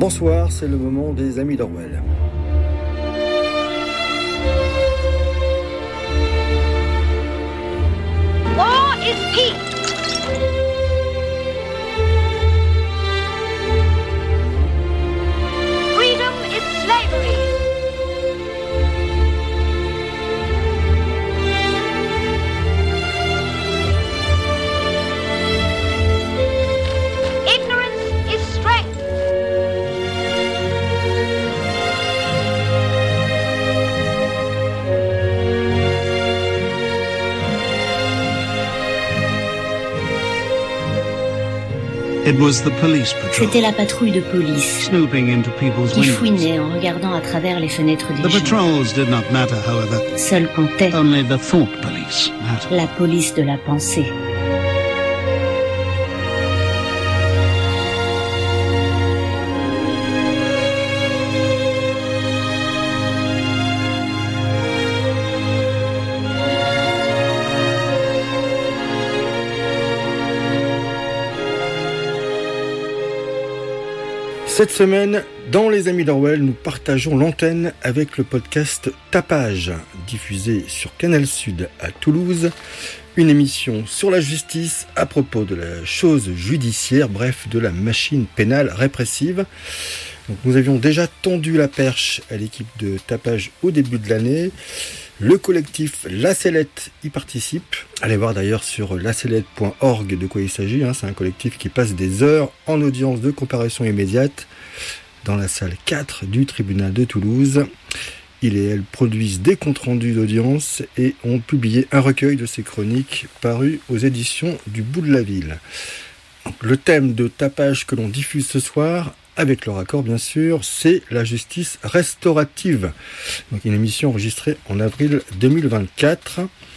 Bonsoir, c'est le moment des amis d'Orwell. War is peace. Freedom is slavery. Ignorance is strength. It was the police patrol. C'était la patrouille de police Snooping into people's qui windows. fouinait en regardant à travers les fenêtres The des gens. patrols did not matter, however. Seul comptait Only the thought police mattered. la police de la pensée. Cette semaine, dans Les Amis d'Orwell, nous partageons l'antenne avec le podcast Tapage, diffusé sur Canal Sud à Toulouse. Une émission sur la justice à propos de la chose judiciaire, bref, de la machine pénale répressive. Donc, nous avions déjà tendu la perche à l'équipe de Tapage au début de l'année. Le collectif La Sellette y participe. Allez voir d'ailleurs sur lasellette.org de quoi il s'agit. C'est un collectif qui passe des heures en audience de comparution immédiate dans la salle 4 du tribunal de Toulouse. Ils et elles produisent des comptes rendus d'audience et ont publié un recueil de ces chroniques paru aux éditions du Bout de la Ville. Donc, le thème de Tapage que l'on diffuse ce soir, avec leur accord bien sûr, c'est la justice restaurative. Donc une émission enregistrée en avril 2024.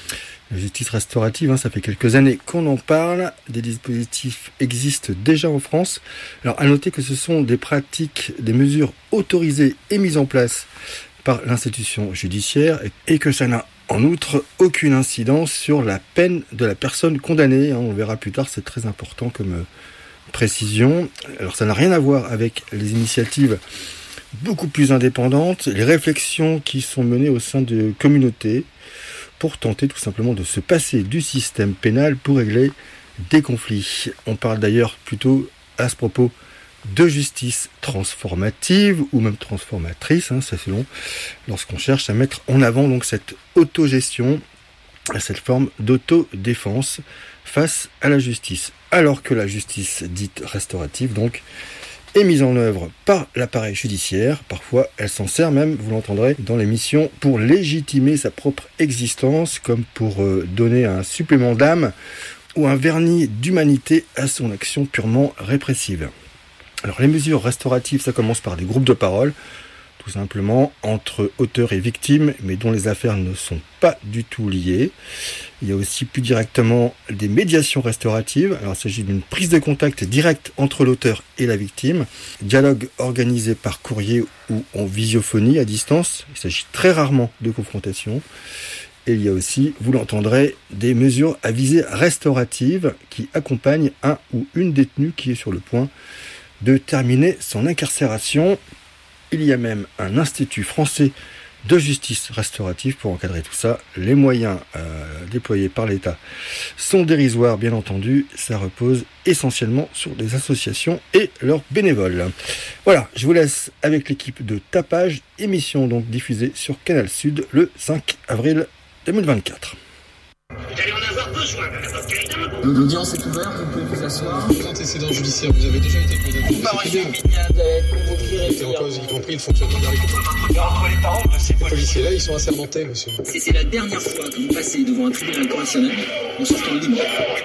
La justice restaurative, ça fait quelques années qu'on en parle. Des dispositifs existent déjà en France. Alors à noter que ce sont des pratiques, des mesures autorisées et mises en place par l'institution judiciaire et que ça n'a en outre aucune incidence sur la peine de la personne condamnée. On verra plus tard, c'est très important comme précision. Alors ça n'a rien à voir avec les initiatives beaucoup plus indépendantes, les réflexions qui sont menées au sein de communautés pour tenter tout simplement de se passer du système pénal pour régler des conflits. On parle d'ailleurs plutôt à ce propos de justice transformative ou même transformatrice, c'est selon, lorsqu'on cherche à mettre en avant donc cette autogestion, cette forme d'autodéfense face à la justice. Alors que la justice dite restaurative, donc, est mise en œuvre par l'appareil judiciaire. Parfois, elle s'en sert même, vous l'entendrez, dans l'émission, pour légitimer sa propre existence, comme pour donner un supplément d'âme ou un vernis d'humanité à son action purement répressive. Alors, les mesures restauratives, ça commence par des groupes de parole, tout simplement entre auteurs et victimes, mais dont les affaires ne sont pas du tout liées. Il y a aussi plus directement des médiations restauratives. Alors il s'agit d'une prise de contact directe entre l'auteur et la victime. Dialogue organisé par courrier ou en visiophonie à distance. Il s'agit très rarement de confrontation. Et il y a aussi, vous l'entendrez, des mesures à visée restaurative qui accompagnent un ou une détenue qui est sur le point de terminer son incarcération. Il y a même un institut français de justice restaurative pour encadrer tout ça. Les moyens déployés par l'État sont dérisoires, bien entendu. Ça repose essentiellement sur des associations et leurs bénévoles. Voilà, je vous laisse avec l'équipe de Tapage, émission donc diffusée sur Canal Sud le 5 avril 2024. Vous allez en avoir besoin de l'avocat. L'audience est ouverte, vous pouvez vous asseoir. Antécédent judiciaire, vous avez déjà été condamné. Parution immédiate d'être convoqué. C'est en cause, y compris le fonctionnement de la République. Entre les paroles de ces Les policiers-là, ils sont assermentés, monsieur. C'est la dernière fois que vous passez devant un tribunal correctionnel en sortant libre.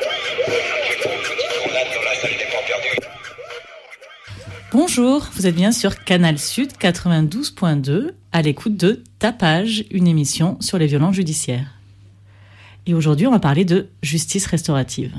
Bonjour, vous êtes bien sur Canal Sud 92.2, à l'écoute de Tapage, une émission sur les violences judiciaires. Et aujourd'hui, on va parler de justice restaurative.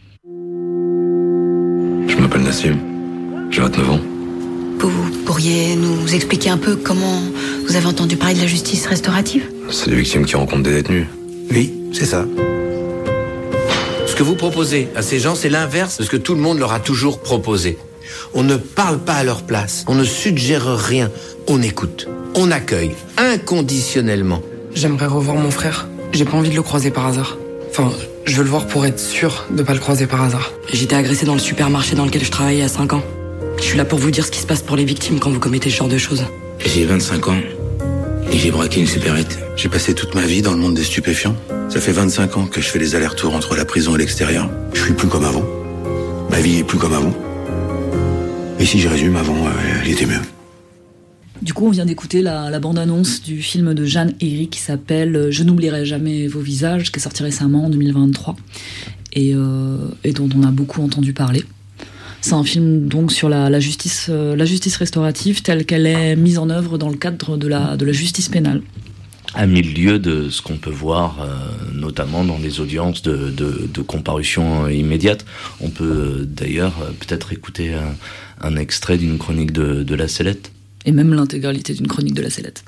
Je m'appelle Nassim, j'ai 29 ans. Vous pourriez nous expliquer un peu comment vous avez entendu parler de la justice restaurative ? C'est des victimes qui rencontrent des détenus. Oui, c'est ça. Ce que vous proposez à ces gens, c'est l'inverse de ce que tout le monde leur a toujours proposé. On ne parle pas à leur place. On ne suggère rien. On écoute. On accueille inconditionnellement. J'aimerais revoir mon frère. J'ai pas envie de le croiser par hasard. Enfin, je veux le voir pour être sûr de pas le croiser par hasard. J'étais agressée dans le supermarché dans lequel je travaillais à 5 ans. Je suis là pour vous dire ce qui se passe pour les victimes quand vous commettez ce genre de choses. J'ai 25 ans et j'ai braqué une supérette. J'ai passé toute ma vie dans le monde des stupéfiants. Ça fait 25 ans que je fais les allers-retours entre la prison et l'extérieur. Je suis plus comme avant. Ma vie est plus comme avant. Et si je résume, avant, elle était mieux. Du coup, on vient d'écouter la bande-annonce du film de Jeanne Herry qui s'appelle « Je n'oublierai jamais vos visages », qui est sorti récemment en 2023 et dont on a beaucoup entendu parler. C'est un film donc sur la justice restaurative telle qu'elle est mise en œuvre dans le cadre de la justice pénale. À mille lieues de ce qu'on peut voir, notamment dans les audiences de comparution immédiate. On peut d'ailleurs peut-être écouter un extrait d'une chronique de La Sellette. Et même l'intégralité d'une chronique de La Sellette.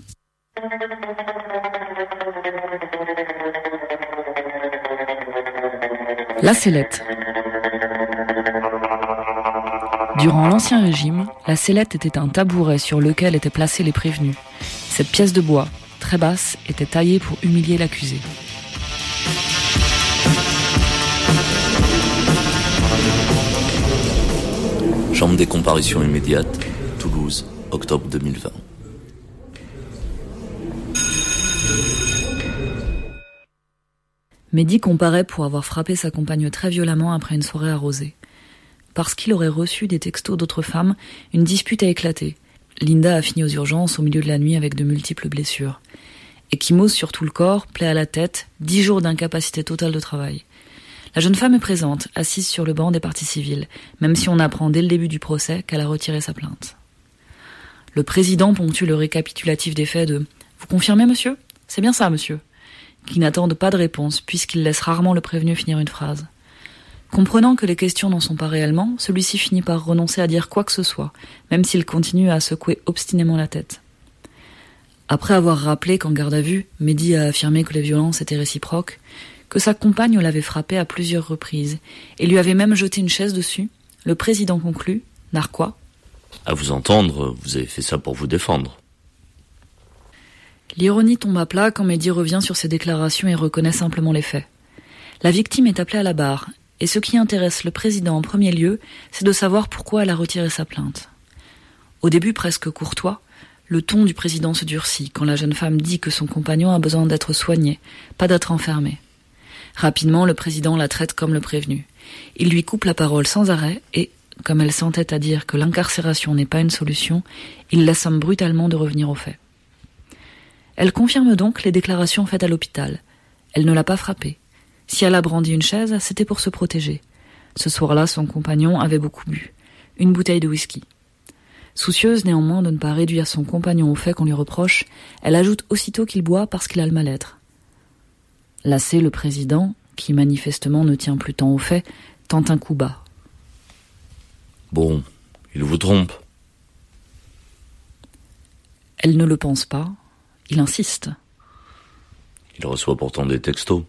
La Sellette. Durant l'Ancien Régime, la sellette était un tabouret sur lequel étaient placés les prévenus. Cette pièce de bois, très basse, était taillée pour humilier l'accusé. Chambre des comparutions immédiates, Toulouse, octobre 2020. Mehdi comparaît pour avoir frappé sa compagne très violemment après une soirée arrosée. Parce qu'il aurait reçu des textos d'autres femmes, une dispute a éclaté. Linda a fini aux urgences au milieu de la nuit avec de multiples blessures. Ecchymose sur tout le corps, plaie à la tête, 10 jours d'incapacité totale de travail. La jeune femme est présente, assise sur le banc des parties civiles, même si on apprend dès le début du procès qu'elle a retiré sa plainte. Le président ponctue le récapitulatif des faits de « Vous confirmez, monsieur ? C'est bien ça, monsieur ?» qui n'attendent pas de réponse, puisqu'il laisse rarement le prévenu finir une phrase. Comprenant que les questions n'en sont pas réellement, celui-ci finit par renoncer à dire quoi que ce soit, même s'il continue à secouer obstinément la tête. Après avoir rappelé qu'en garde à vue, Mehdi a affirmé que les violences étaient réciproques, que sa compagne l'avait frappé à plusieurs reprises, et lui avait même jeté une chaise dessus, le président conclut, narquois. À vous entendre, vous avez fait ça pour vous défendre. L'ironie tombe à plat quand Mehdi revient sur ses déclarations et reconnaît simplement les faits. La victime est appelée à la barre, et ce qui intéresse le président en premier lieu, c'est de savoir pourquoi elle a retiré sa plainte. Au début presque courtois, le ton du président se durcit quand la jeune femme dit que son compagnon a besoin d'être soigné, pas d'être enfermé. Rapidement, le président la traite comme le prévenu. Il lui coupe la parole sans arrêt et, comme elle s'entête à dire que l'incarcération n'est pas une solution, il la somme brutalement de revenir aux faits. Elle confirme donc les déclarations faites à l'hôpital. Elle ne l'a pas frappé. Si elle a brandi une chaise, c'était pour se protéger. Ce soir-là, son compagnon avait beaucoup bu. Une bouteille de whisky. Soucieuse néanmoins de ne pas réduire son compagnon au fait qu'on lui reproche, elle ajoute aussitôt qu'il boit parce qu'il a le mal-être. Lassé, le président, qui manifestement ne tient plus tant au fait, tente un coup bas. Bon, il vous trompe. Elle ne le pense pas. Il insiste. Il reçoit pourtant des textos.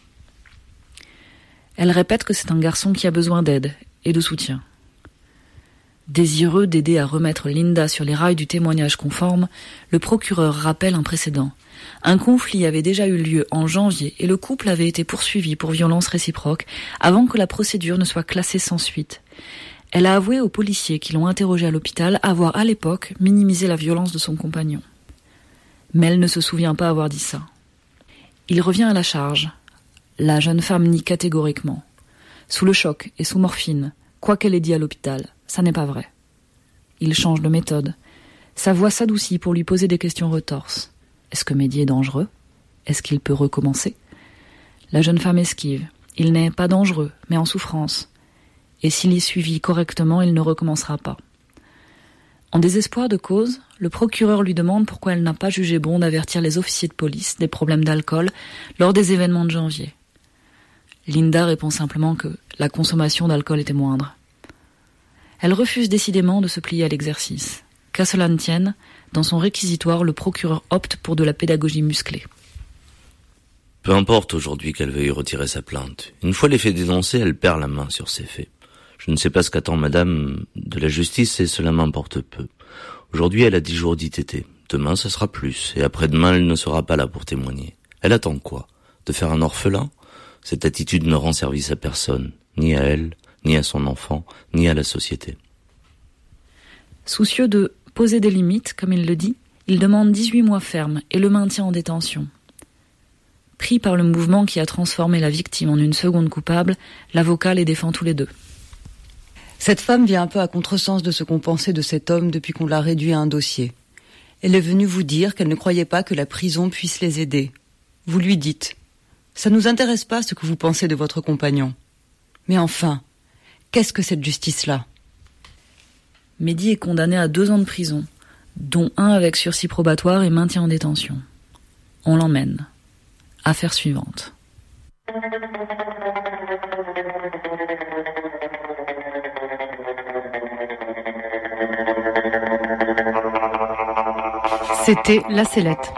Elle répète que c'est un garçon qui a besoin d'aide et de soutien. Désireux d'aider à remettre Linda sur les rails du témoignage conforme, le procureur rappelle un précédent. Un conflit avait déjà eu lieu en janvier et le couple avait été poursuivi pour violence réciproque avant que la procédure ne soit classée sans suite. Elle a avoué aux policiers qui l'ont interrogée à l'hôpital avoir à l'époque minimisé la violence de son compagnon. Mais elle ne se souvient pas avoir dit ça. Il revient à la charge. La jeune femme nie catégoriquement. Sous le choc et sous morphine, quoi qu'elle ait dit à l'hôpital, ça n'est pas vrai. Il change de méthode. Sa voix s'adoucit pour lui poser des questions retorses. Est-ce que Mehdi est dangereux ? Est-ce qu'il peut recommencer ? La jeune femme esquive. Il n'est pas dangereux, mais en souffrance. Et s'il est suivi correctement, il ne recommencera pas. En désespoir de cause, le procureur lui demande pourquoi elle n'a pas jugé bon d'avertir les officiers de police des problèmes d'alcool lors des événements de janvier. Linda répond simplement que la consommation d'alcool était moindre. Elle refuse décidément de se plier à l'exercice. Qu'à cela ne tienne, dans son réquisitoire, le procureur opte pour de la pédagogie musclée. Peu importe aujourd'hui qu'elle veuille retirer sa plainte. Une fois les faits dénoncés, elle perd la main sur ses faits. Je ne sais pas ce qu'attend madame de la justice et cela m'importe peu. Aujourd'hui, elle a 10 jours d'ITT. Demain, ce sera plus. Et après-demain, elle ne sera pas là pour témoigner. Elle attend quoi? De faire un orphelin? Cette attitude ne rend service à personne. Ni à elle, ni à son enfant, ni à la société. Soucieux de poser des limites, comme il le dit, il demande 18 mois fermes et le maintien en détention. Pris par le mouvement qui a transformé la victime en une seconde coupable, l'avocat les défend tous les deux. Cette femme vient un peu à contresens de ce qu'on pensait de cet homme depuis qu'on l'a réduit à un dossier. Elle est venue vous dire qu'elle ne croyait pas que la prison puisse les aider. Vous lui dites « Ça ne nous intéresse pas ce que vous pensez de votre compagnon. » Mais enfin, qu'est-ce que cette justice-là ? Mehdi est condamné à 2 ans de prison, dont 1 avec sursis probatoire et maintien en détention. On l'emmène. Affaire suivante. C'était La Sellette.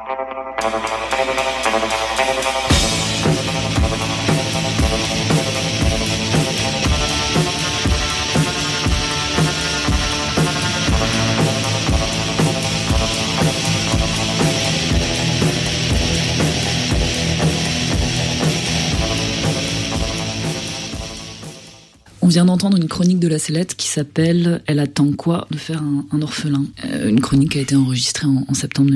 On vient d'entendre une chronique de La Sellette qui s'appelle « Elle attend quoi de faire un orphelin ?» Une chronique qui a été enregistrée en septembre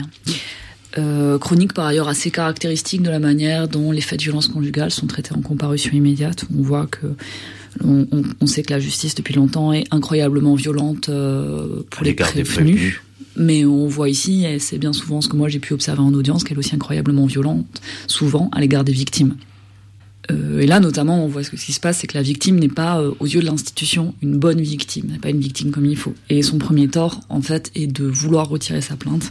2021. Chronique par ailleurs assez caractéristique de la manière dont les faits de violence conjugale sont traités en comparution immédiate. On voit que on sait que la justice depuis longtemps est incroyablement violente pour les prévenus. Mais on voit ici, et c'est bien souvent ce que moi j'ai pu observer en audience, qu'elle est aussi incroyablement violente, souvent à l'égard des victimes. Et là, notamment, on voit ce qui se passe, c'est que la victime n'est pas, aux yeux de l'institution, une bonne victime, n'est pas une victime comme il faut. Et son premier tort, en fait, est de vouloir retirer sa plainte.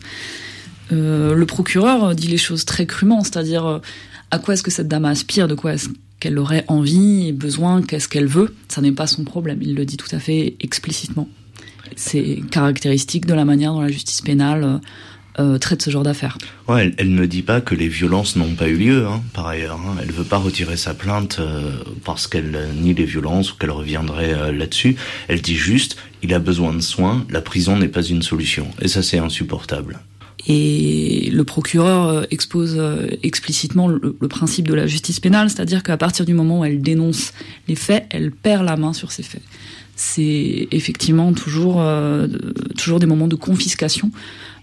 Le procureur dit les choses très crûment, c'est-à-dire à quoi est-ce que cette dame aspire, de quoi est-ce qu'elle aurait envie, besoin, qu'est-ce qu'elle veut. Ça n'est pas son problème, il le dit tout à fait explicitement. C'est caractéristique de la manière dont la justice pénale traite ce genre d'affaires. Ouais, elle ne dit pas que les violences n'ont pas eu lieu, par ailleurs. Elle veut pas retirer sa plainte parce qu'elle nie les violences ou qu'elle reviendrait là-dessus. Elle dit juste, il a besoin de soins, la prison n'est pas une solution. Et ça, c'est insupportable. Et le procureur expose explicitement le principe de la justice pénale, c'est-à-dire qu'à partir du moment où elle dénonce les faits, elle perd la main sur ces faits. C'est effectivement toujours des moments de confiscation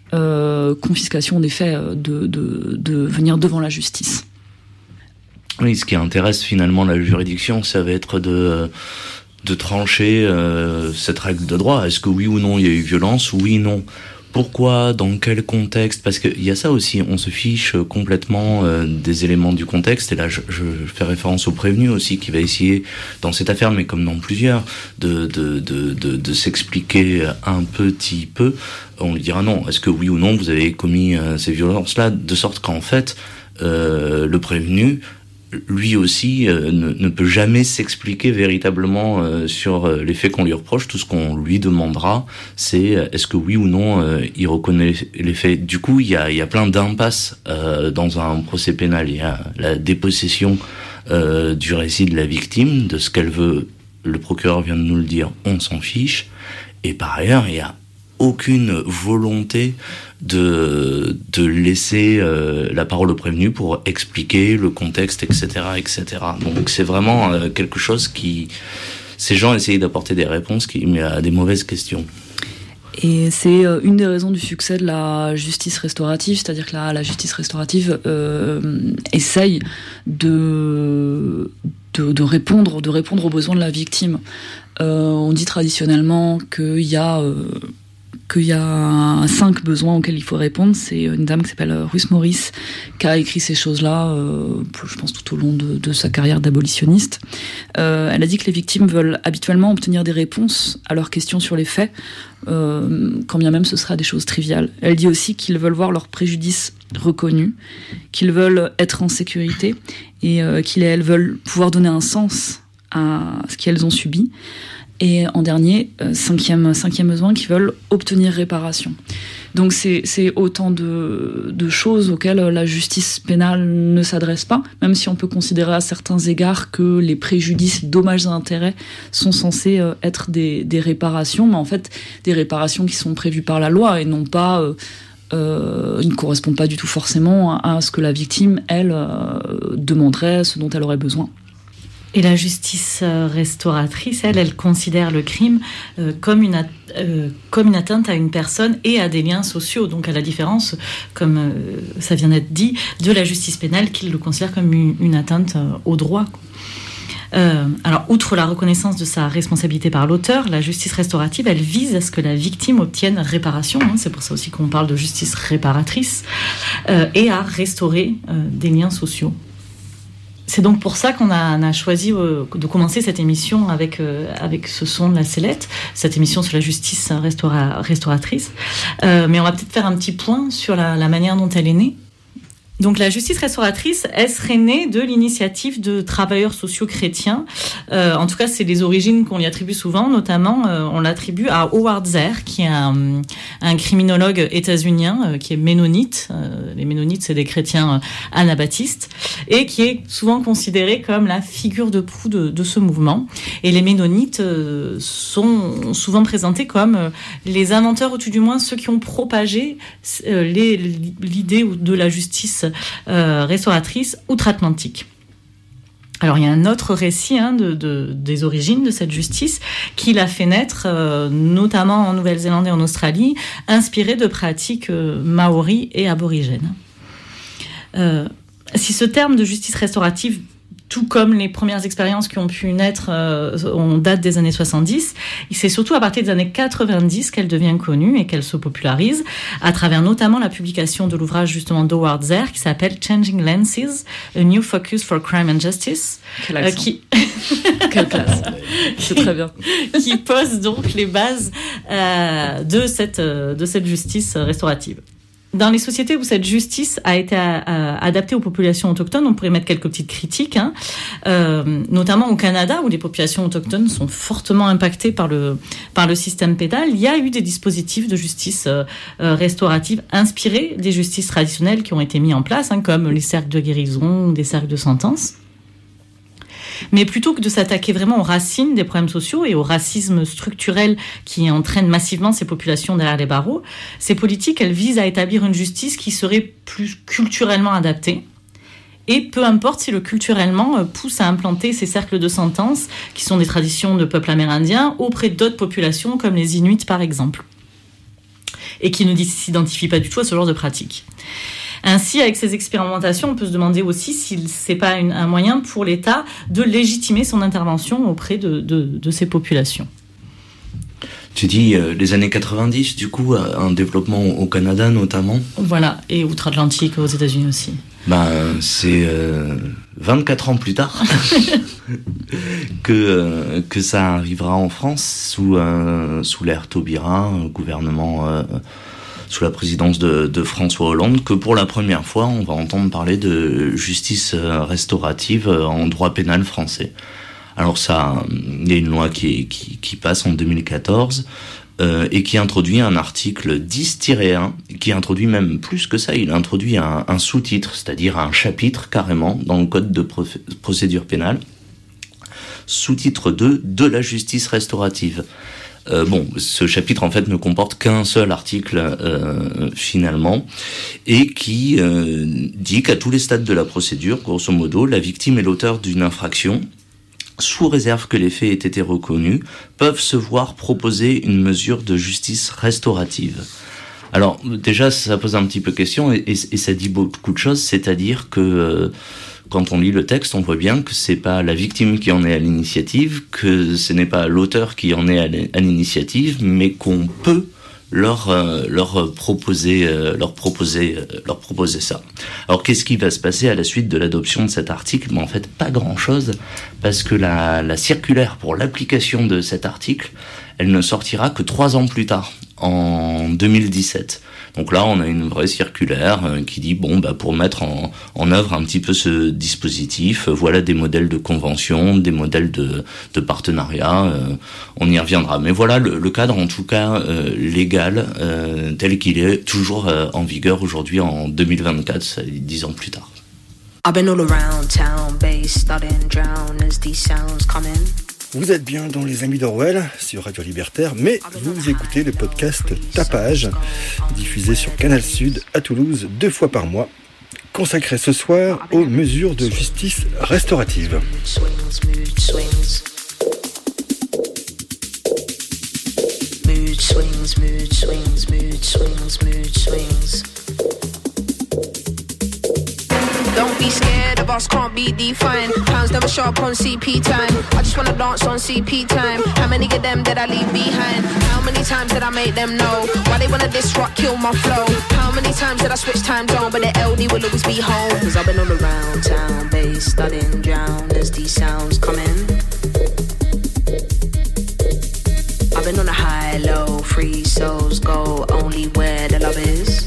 des faits, de venir devant la justice. Oui, ce qui intéresse finalement la juridiction, ça va être de trancher cette règle de droit. Est-ce que oui ou non il y a eu violence? Oui, non. Pourquoi? Dans quel contexte? Parce qu'il y a ça aussi, on se fiche complètement des éléments du contexte, et là je fais référence au prévenu aussi, qui va essayer, dans cette affaire, mais comme dans plusieurs, de s'expliquer un petit peu. On lui dira non, est-ce que oui ou non vous avez commis ces violences-là, de sorte qu'en fait, le prévenu, lui aussi, ne peut jamais s'expliquer véritablement sur les faits qu'on lui reproche. Tout ce qu'on lui demandera, c'est est-ce que oui ou non il reconnaît les faits. Du coup, il y a plein d'impasses dans un procès pénal. Il y a la dépossession du récit de la victime, de ce qu'elle veut. Le procureur vient de nous le dire, on s'en fiche. Et par ailleurs, il y a aucune volonté de laisser la parole au prévenu pour expliquer le contexte, etc., etc. Donc c'est vraiment quelque chose qui... Ces gens essayent d'apporter des réponses mais à des mauvaises questions. Et c'est une des raisons du succès de la justice restaurative, c'est-à-dire que la justice restaurative essaye de répondre aux besoins de la victime. On dit traditionnellement qu'il y a 5 besoins auxquels il faut répondre. C'est une dame qui s'appelle Ruth Morris qui a écrit ces choses-là, je pense tout au long de sa carrière d'abolitionniste. Elle a dit que les victimes veulent habituellement obtenir des réponses à leurs questions sur les faits, quand bien même ce sera des choses triviales. Elle dit aussi qu'ils veulent voir leurs préjudices reconnus, qu'ils veulent être en sécurité et elles veulent pouvoir donner un sens à ce qu'elles ont subi. Et en dernier, cinquième besoin, qui veulent obtenir réparation. Donc c'est autant de choses auxquelles la justice pénale ne s'adresse pas, même si on peut considérer à certains égards que les préjudices, dommages et intérêts sont censés être des réparations, mais en fait des réparations qui sont prévues par la loi et non pas... ne correspondent pas du tout forcément à ce que la victime, elle, demanderait, ce dont elle aurait besoin. Et la justice restauratrice, elle considère le crime comme une atteinte à une personne et à des liens sociaux. Donc à la différence, comme ça vient d'être dit, de la justice pénale qui le considère comme une atteinte au droit. Alors, outre la reconnaissance de sa responsabilité par l'auteur, la justice restaurative, elle vise à ce que la victime obtienne réparation, c'est pour ça aussi qu'on parle de justice réparatrice, et à restaurer des liens sociaux. C'est donc pour ça qu'on a choisi de commencer cette émission avec ce son de la sellette, cette émission sur la justice restauratrice. Mais on va peut-être faire un petit point sur la manière dont elle est née. Donc la justice restauratrice, elle serait née de l'initiative de travailleurs sociaux chrétiens. En tout cas, c'est les origines qu'on lui attribue souvent. Notamment, on l'attribue à Howard Zehr, qui est un criminologue états-unien, qui est ménonite. Les ménonites, c'est des chrétiens anabaptistes, et qui est souvent considéré comme la figure de proue de ce mouvement. Et les ménonites sont souvent présentés comme les inventeurs, ou tout du moins ceux qui ont propagé l'idée de la justice restauratrice outre-Atlantique. Alors il y a un autre récit des origines de cette justice qui l'a fait naître notamment en Nouvelle-Zélande et en Australie, inspiré de pratiques maoris et aborigènes. Si ce terme de justice restaurative, tout comme les premières expériences qui ont pu naître, on date des années 70. C'est surtout à partir des années 90 qu'elle devient connue et qu'elle se popularise, à travers notamment la publication de l'ouvrage justement d'Howard Zehr qui s'appelle Changing Lenses, A New Focus for Crime and Justice. Quel accent. Quelle classe. C'est très bien. Qui pose donc les bases de cette justice restaurative. Dans les sociétés où cette justice a été adaptée aux populations autochtones, on pourrait mettre quelques petites critiques, notamment au Canada où les populations autochtones sont fortement impactées par le système pénal. Il y a eu des dispositifs de justice restaurative inspirés des justices traditionnelles qui ont été mis en place, comme les cercles de guérison ou des cercles de sentence. Mais plutôt que de s'attaquer vraiment aux racines des problèmes sociaux et au racisme structurel qui entraîne massivement ces populations derrière les barreaux, ces politiques, elles visent à établir une justice qui serait plus culturellement adaptée. Et peu importe si le culturellement pousse à implanter ces cercles de sentence, qui sont des traditions de peuples amérindiens, auprès d'autres populations comme les Inuits par exemple, et qui ne s'identifient pas du tout à ce genre de pratiques. Ainsi, avec ces expérimentations, on peut se demander aussi si c'est pas un moyen pour l'État de légitimer son intervention auprès de ces populations. Tu dis les années 90, du coup, un développement au Canada notamment. Voilà, et outre-Atlantique, aux États-Unis aussi. C'est 24 ans plus tard que ça arrivera en France sous l'ère Taubira, gouvernement... sous la présidence de François Hollande, que pour la première fois, on va entendre parler de justice restaurative en droit pénal français. Alors il y a une loi qui passe en 2014 et qui introduit un article 10-1, qui introduit même plus que ça, il introduit un sous-titre, c'est-à-dire un chapitre carrément dans le code de procédure pénale, sous-titre 2 de la justice restaurative. Ce chapitre en fait ne comporte qu'un seul article finalement, et qui dit qu'à tous les stades de la procédure, grosso modo, la victime et l'auteur d'une infraction, sous réserve que les faits aient été reconnus, peuvent se voir proposer une mesure de justice restaurative. Alors déjà ça pose un petit peu question et ça dit beaucoup de choses, c'est-à-dire que quand on lit le texte, on voit bien que c'est pas la victime qui en est à l'initiative, que ce n'est pas l'auteur qui en est à l'initiative, mais qu'on peut leur proposer ça. Alors qu'est-ce qui va se passer à la suite de l'adoption de cet article ? En fait, pas grand-chose, parce que la circulaire pour l'application de cet article, elle ne sortira que 3 ans plus tard, en 2017. Donc là, on a une vraie circulaire qui dit pour mettre en œuvre un petit peu ce dispositif, voilà des modèles de convention, des modèles de partenariat. On y reviendra. Mais voilà le cadre, en tout cas légal, tel qu'il est toujours en vigueur aujourd'hui en 2024, 10 ans plus tard. I've been all around town, bass starting drown as these sounds come in. Vous êtes bien dans Les Amis d'Orwell sur Radio Libertaire, mais vous écoutez le podcast Tapage, diffusé sur Canal Sud à Toulouse 2 fois par mois, consacré ce soir aux mesures de justice restaurative. Mood swings, mood swings, mood swings, mood swings. Don't be scared of us, can't be defined. Pounds never show up on CP time. I just wanna dance on CP time. How many of them did I leave behind? How many times did I make them know? Why they wanna disrupt, kill my flow? How many times did I switch time zone? But the LD will always be home. Cause I've been all around town, bass studying drown as these sounds come in. I've been on a high, low, free souls go only where the love is.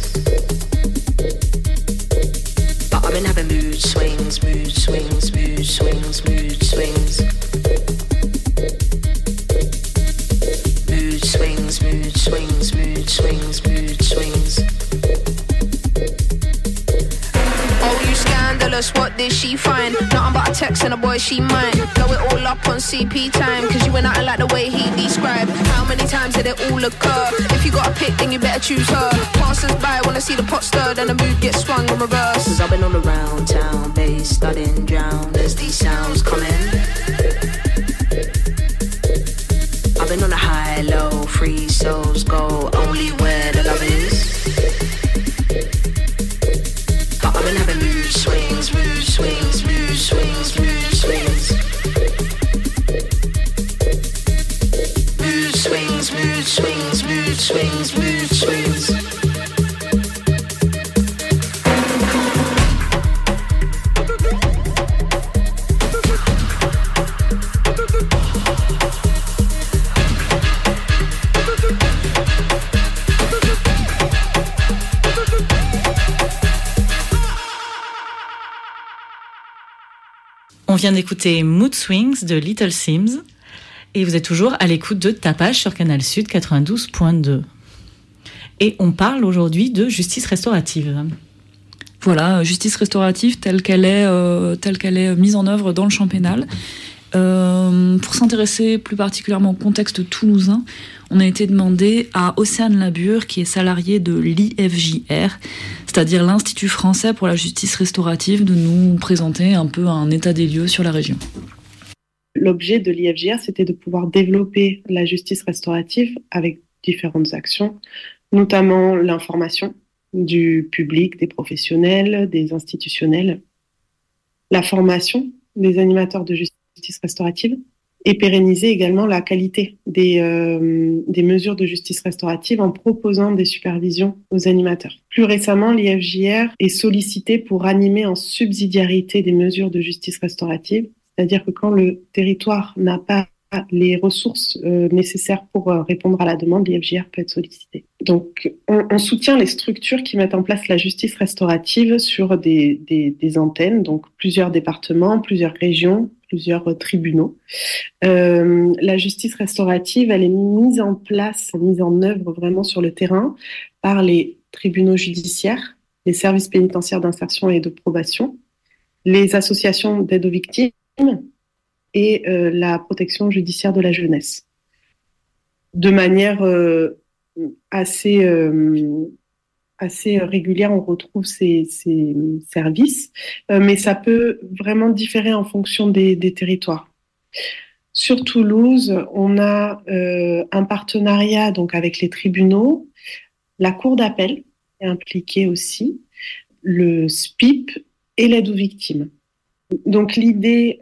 I've been having mood swings, mood swings, mood swings, mood swings. Mood swings, mood swings, mood swings, mood swings. Oh, you scandalous, what did she find? Nothing but a text and a boy she mine. Blow it all up on CP time, cause you ain't nothing like the way he described. How many times did it all occur? If you got a pick, then you better choose her. Passers by wanna see the pot stirred and the mood gets swung in reverse. Cause I've been all around town, bass studying drown as these sounds come in. I've been on a high, low, free souls go only where the love is. But I've been having mood swings, mood swings, mood swings, mood swings. Mood swings, mood swings, mood swings, mood swings. On vient d'écouter Mood Swings de Little Sims et vous êtes toujours à l'écoute de Tapage sur Canal Sud 92.2. Et on parle aujourd'hui de justice restaurative. Voilà, justice restaurative telle qu'elle est mise en œuvre dans le champ pénal. Pour s'intéresser plus particulièrement au contexte toulousain, on a été demandé à Océane Labure, qui est salariée de l'IFJR, c'est-à-dire l'Institut français pour la justice restaurative, de nous présenter un peu un état des lieux sur la région. L'objet de l'IFJR, c'était de pouvoir développer la justice restaurative avec différentes actions, notamment l'information du public, des professionnels, des institutionnels, la formation des animateurs de justice restaurative et pérenniser également la qualité des mesures de justice restaurative en proposant des supervisions aux animateurs. Plus récemment, l'IFJR est sollicité pour animer en subsidiarité des mesures de justice restaurative, c'est-à-dire que quand le territoire n'a pas les ressources nécessaires pour répondre à la demande, l'IFJR peut être sollicité. Donc, on soutient les structures qui mettent en place la justice restaurative sur des antennes, donc plusieurs départements, plusieurs régions, plusieurs tribunaux. La justice restaurative, elle est mise en œuvre vraiment sur le terrain par les tribunaux judiciaires, les services pénitentiaires d'insertion et de probation, les associations d'aide aux victimes et la protection judiciaire de la jeunesse. De manière assez régulière, on retrouve ces services, mais ça peut vraiment différer en fonction des territoires. Sur Toulouse, on a un partenariat donc avec les tribunaux, la cour d'appel est impliquée aussi, le SPIP et l'aide aux victimes. Donc l'idée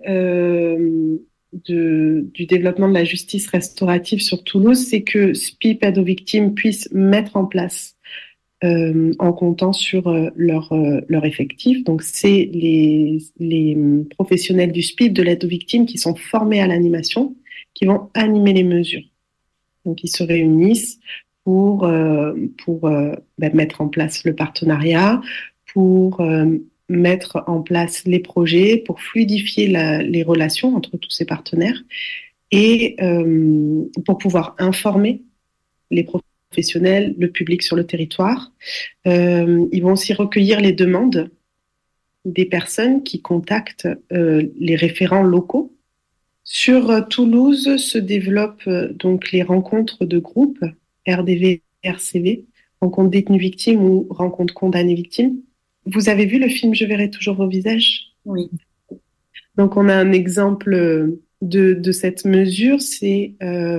du développement de la justice restaurative sur Toulouse, c'est que SPIP, aide aux victimes, puisse mettre en place en comptant sur leur effectif. Donc c'est les professionnels du SPIP, de l'aide aux victimes, qui sont formés à l'animation, qui vont animer les mesures. Donc ils se réunissent pour mettre en place le partenariat, pour mettre en place les projets, pour fluidifier les relations entre tous ces partenaires et pour pouvoir informer les professionnels, le public sur le territoire. Ils vont aussi recueillir les demandes des personnes qui contactent les référents locaux. Sur Toulouse se développent donc les rencontres de groupe RDV, RCV, rencontres détenues victimes ou rencontres condamnées victimes. Vous avez vu le film Je verrai toujours vos visages ? Oui. Donc on a un exemple de cette mesure, c'est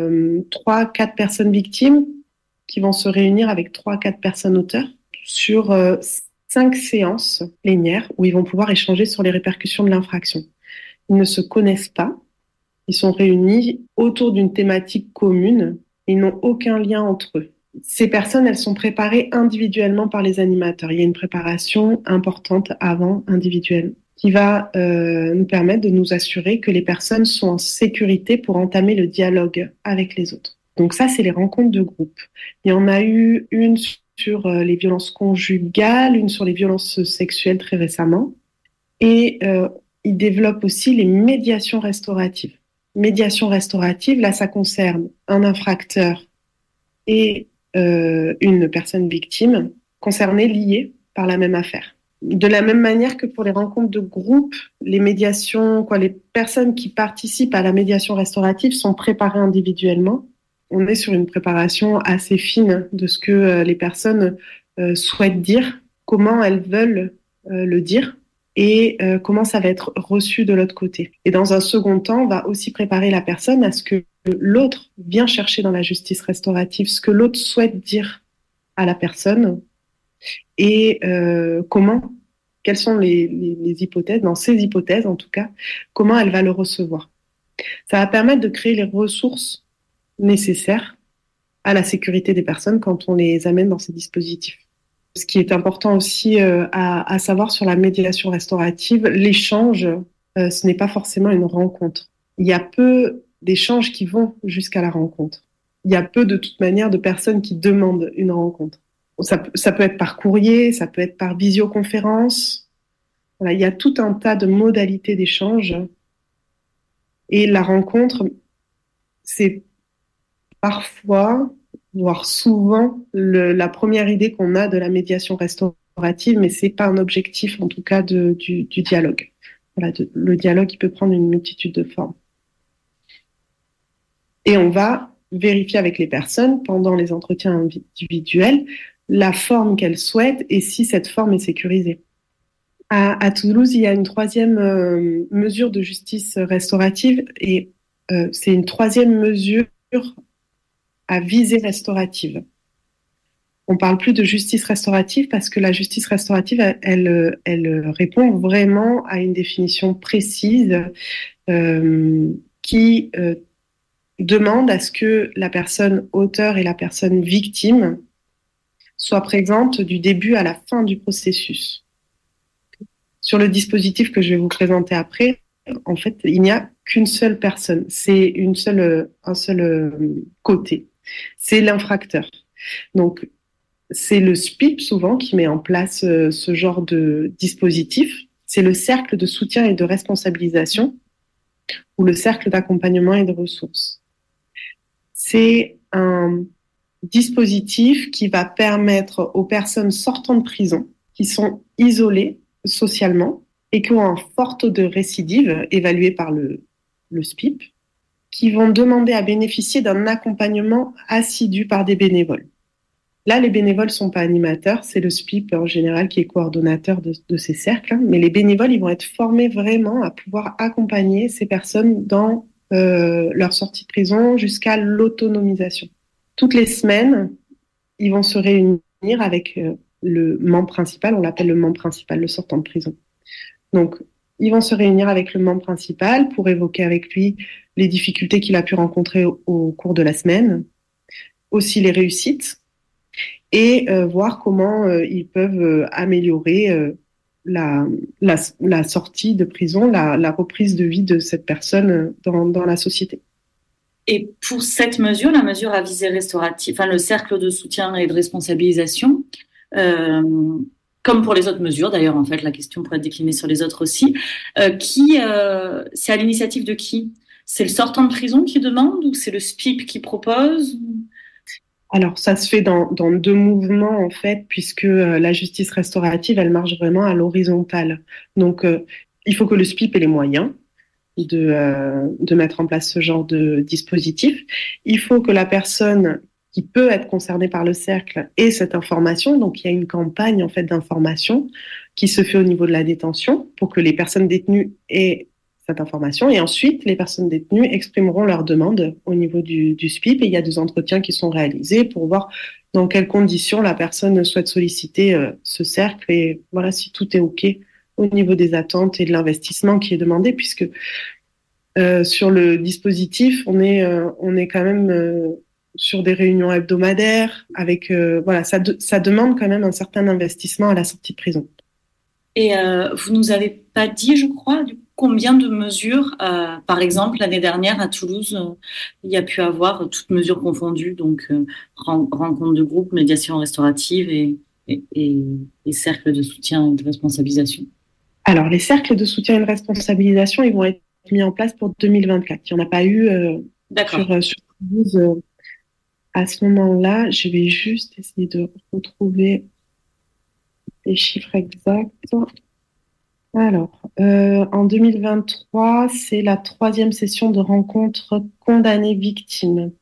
3-4 personnes victimes qui vont se réunir avec 3-4 personnes auteurs sur 5 séances plénières où ils vont pouvoir échanger sur les répercussions de l'infraction. Ils ne se connaissent pas, ils sont réunis autour d'une thématique commune, ils n'ont aucun lien entre eux. Ces personnes, elles sont préparées individuellement par les animateurs. Il y a une préparation importante avant individuelle qui va nous permettre de nous assurer que les personnes sont en sécurité pour entamer le dialogue avec les autres. Donc ça, c'est les rencontres de groupe. Il y en a eu une sur les violences conjugales, une sur les violences sexuelles très récemment. Et ils développent aussi les médiations restauratives. Médiation restaurative, là, ça concerne un infracteur et une personne victime concernée, liée par la même affaire. De la même manière que pour les rencontres de groupe, les médiations, les personnes qui participent à la médiation restaurative sont préparées individuellement. On est sur une préparation assez fine de ce que les personnes souhaitent dire, comment elles veulent le dire et comment ça va être reçu de l'autre côté. Et dans un second temps, on va aussi préparer la personne à ce que l'autre vient chercher dans la justice restaurative, ce que l'autre souhaite dire à la personne et quelles sont les hypothèses, dans ces hypothèses en tout cas, comment elle va le recevoir. Ça va permettre de créer les ressources nécessaires à la sécurité des personnes quand on les amène dans ces dispositifs. Ce qui est important aussi à savoir sur la médiation restaurative, l'échange, ce n'est pas forcément une rencontre. Il y a peu d'échanges qui vont jusqu'à la rencontre. Il y a peu de toute manière de personnes qui demandent une rencontre. Ça peut être par courrier, ça peut être par visioconférence. Voilà, il y a tout un tas de modalités d'échange. Et la rencontre, c'est parfois, voire souvent, la première idée qu'on a de la médiation restaurative, mais c'est pas un objectif, en tout cas, du dialogue. Voilà, le dialogue, il peut prendre une multitude de formes. Et on va vérifier avec les personnes, pendant les entretiens individuels, la forme qu'elles souhaitent et si cette forme est sécurisée. À Toulouse, il y a une troisième mesure de justice restaurative et c'est une troisième mesure à visée restaurative. On parle plus de justice restaurative parce que la justice restaurative, elle répond vraiment à une définition précise qui demande à ce que la personne auteur et la personne victime soient présentes du début à la fin du processus. Sur le dispositif que je vais vous présenter après, en fait, il n'y a qu'une seule personne. C'est un seul côté. C'est l'infracteur. Donc, c'est le SPIP souvent qui met en place ce genre de dispositif. C'est le cercle de soutien et de responsabilisation ou le cercle d'accompagnement et de ressources. C'est un dispositif qui va permettre aux personnes sortant de prison, qui sont isolées socialement et qui ont un fort taux de récidive évalué par le SPIP, qui vont demander à bénéficier d'un accompagnement assidu par des bénévoles. Là, les bénévoles ne sont pas animateurs, c'est le SPIP en général qui est coordonnateur de ces cercles, mais les bénévoles, ils vont être formés vraiment à pouvoir accompagner ces personnes dans leur sortie de prison jusqu'à l'autonomisation. Toutes les semaines, ils vont se réunir avec le membre principal, on l'appelle le membre principal, le sortant de prison. Donc, ils vont se réunir avec le membre principal pour évoquer avec lui les difficultés qu'il a pu rencontrer au cours de la semaine, aussi les réussites, et voir comment ils peuvent améliorer la sortie de prison, la reprise de vie de cette personne dans la société. Et pour cette mesure, la mesure à visée restaurative, enfin le cercle de soutien et de responsabilisation, comme pour les autres mesures, d'ailleurs, en fait, la question pourrait être déclinée sur les autres aussi, c'est à l'initiative de qui ? C'est le sortant de prison qui demande ou c'est le SPIP qui propose ? Alors, ça se fait dans deux mouvements, en fait, puisque la justice restaurative, elle marche vraiment à l'horizontale. Donc, il faut que le SPIP ait les moyens de mettre en place ce genre de dispositif. Il faut que la personne qui peut être concernée par le cercle ait cette information. Donc, il y a une campagne, en fait, d'information qui se fait au niveau de la détention pour que les personnes détenues aient cette information. Et ensuite, les personnes détenues exprimeront leurs demandes au niveau du SPIP. Et il y a des entretiens qui sont réalisés pour voir dans quelles conditions la personne souhaite solliciter ce cercle. Et voilà, si tout est OK au niveau des attentes et de l'investissement qui est demandé, puisque sur le dispositif, on est quand même sur des réunions hebdomadaires. Avec voilà, ça demande quand même un certain investissement à la sortie de prison. Et vous nous avez pas dit, je crois, combien de mesures, par exemple, l'année dernière à Toulouse, il y a pu avoir, toutes mesures confondues, donc rencontres de groupe, médiation restaurative et cercles de soutien et de responsabilisation. Alors, les cercles de soutien et de responsabilisation, ils vont être mis en place pour 2024. Il n'y en a pas eu sur Toulouse à ce moment-là. Je vais juste essayer de retrouver les chiffres exacts. Alors, en 2023, c'est la 3e session de rencontres condamnées victimes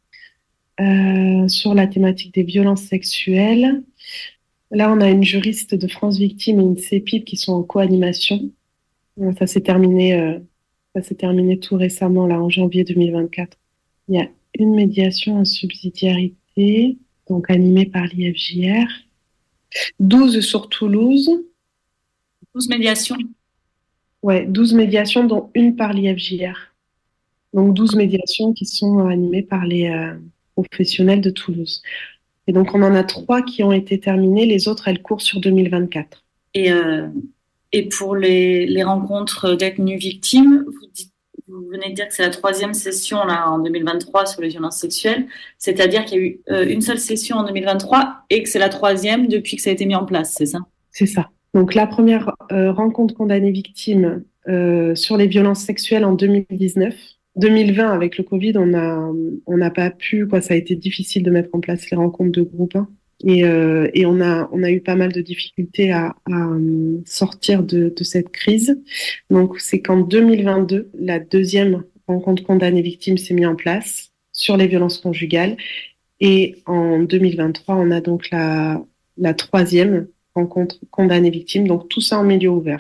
sur la thématique des violences sexuelles. Là, on a une juriste de France Victime et une CEPIP qui sont en co-animation. Ça s'est terminé tout récemment, là, en janvier 2024. Il y a une médiation en subsidiarité, donc animée par l'IFJR. 12 sur Toulouse. 12 médiations. Ouais, 12 médiations, dont une par l'IFJR. Donc 12 médiations qui sont animées par les professionnels de Toulouse. Et donc on en a 3 qui ont été terminées, les autres elles courent sur 2024. Et pour les rencontres détenues victimes, vous venez de dire que c'est la 3e session là, en 2023 sur les violences sexuelles, c'est-à-dire qu'il y a eu une seule session en 2023 et que c'est la 3e depuis que ça a été mis en place, c'est ça ? C'est ça. Donc la première rencontre condamnée victime sur les violences sexuelles en 2019. 2020, avec le Covid, on n'a pas pu, ça a été difficile de mettre en place les rencontres de groupe 1. Et on a eu pas mal de difficultés à sortir de cette crise. Donc c'est qu'en 2022, la 2e rencontre condamnée victime s'est mise en place sur les violences conjugales. Et en 2023, on a donc la 3e rencontre condamnée victime, donc tout ça en milieu ouvert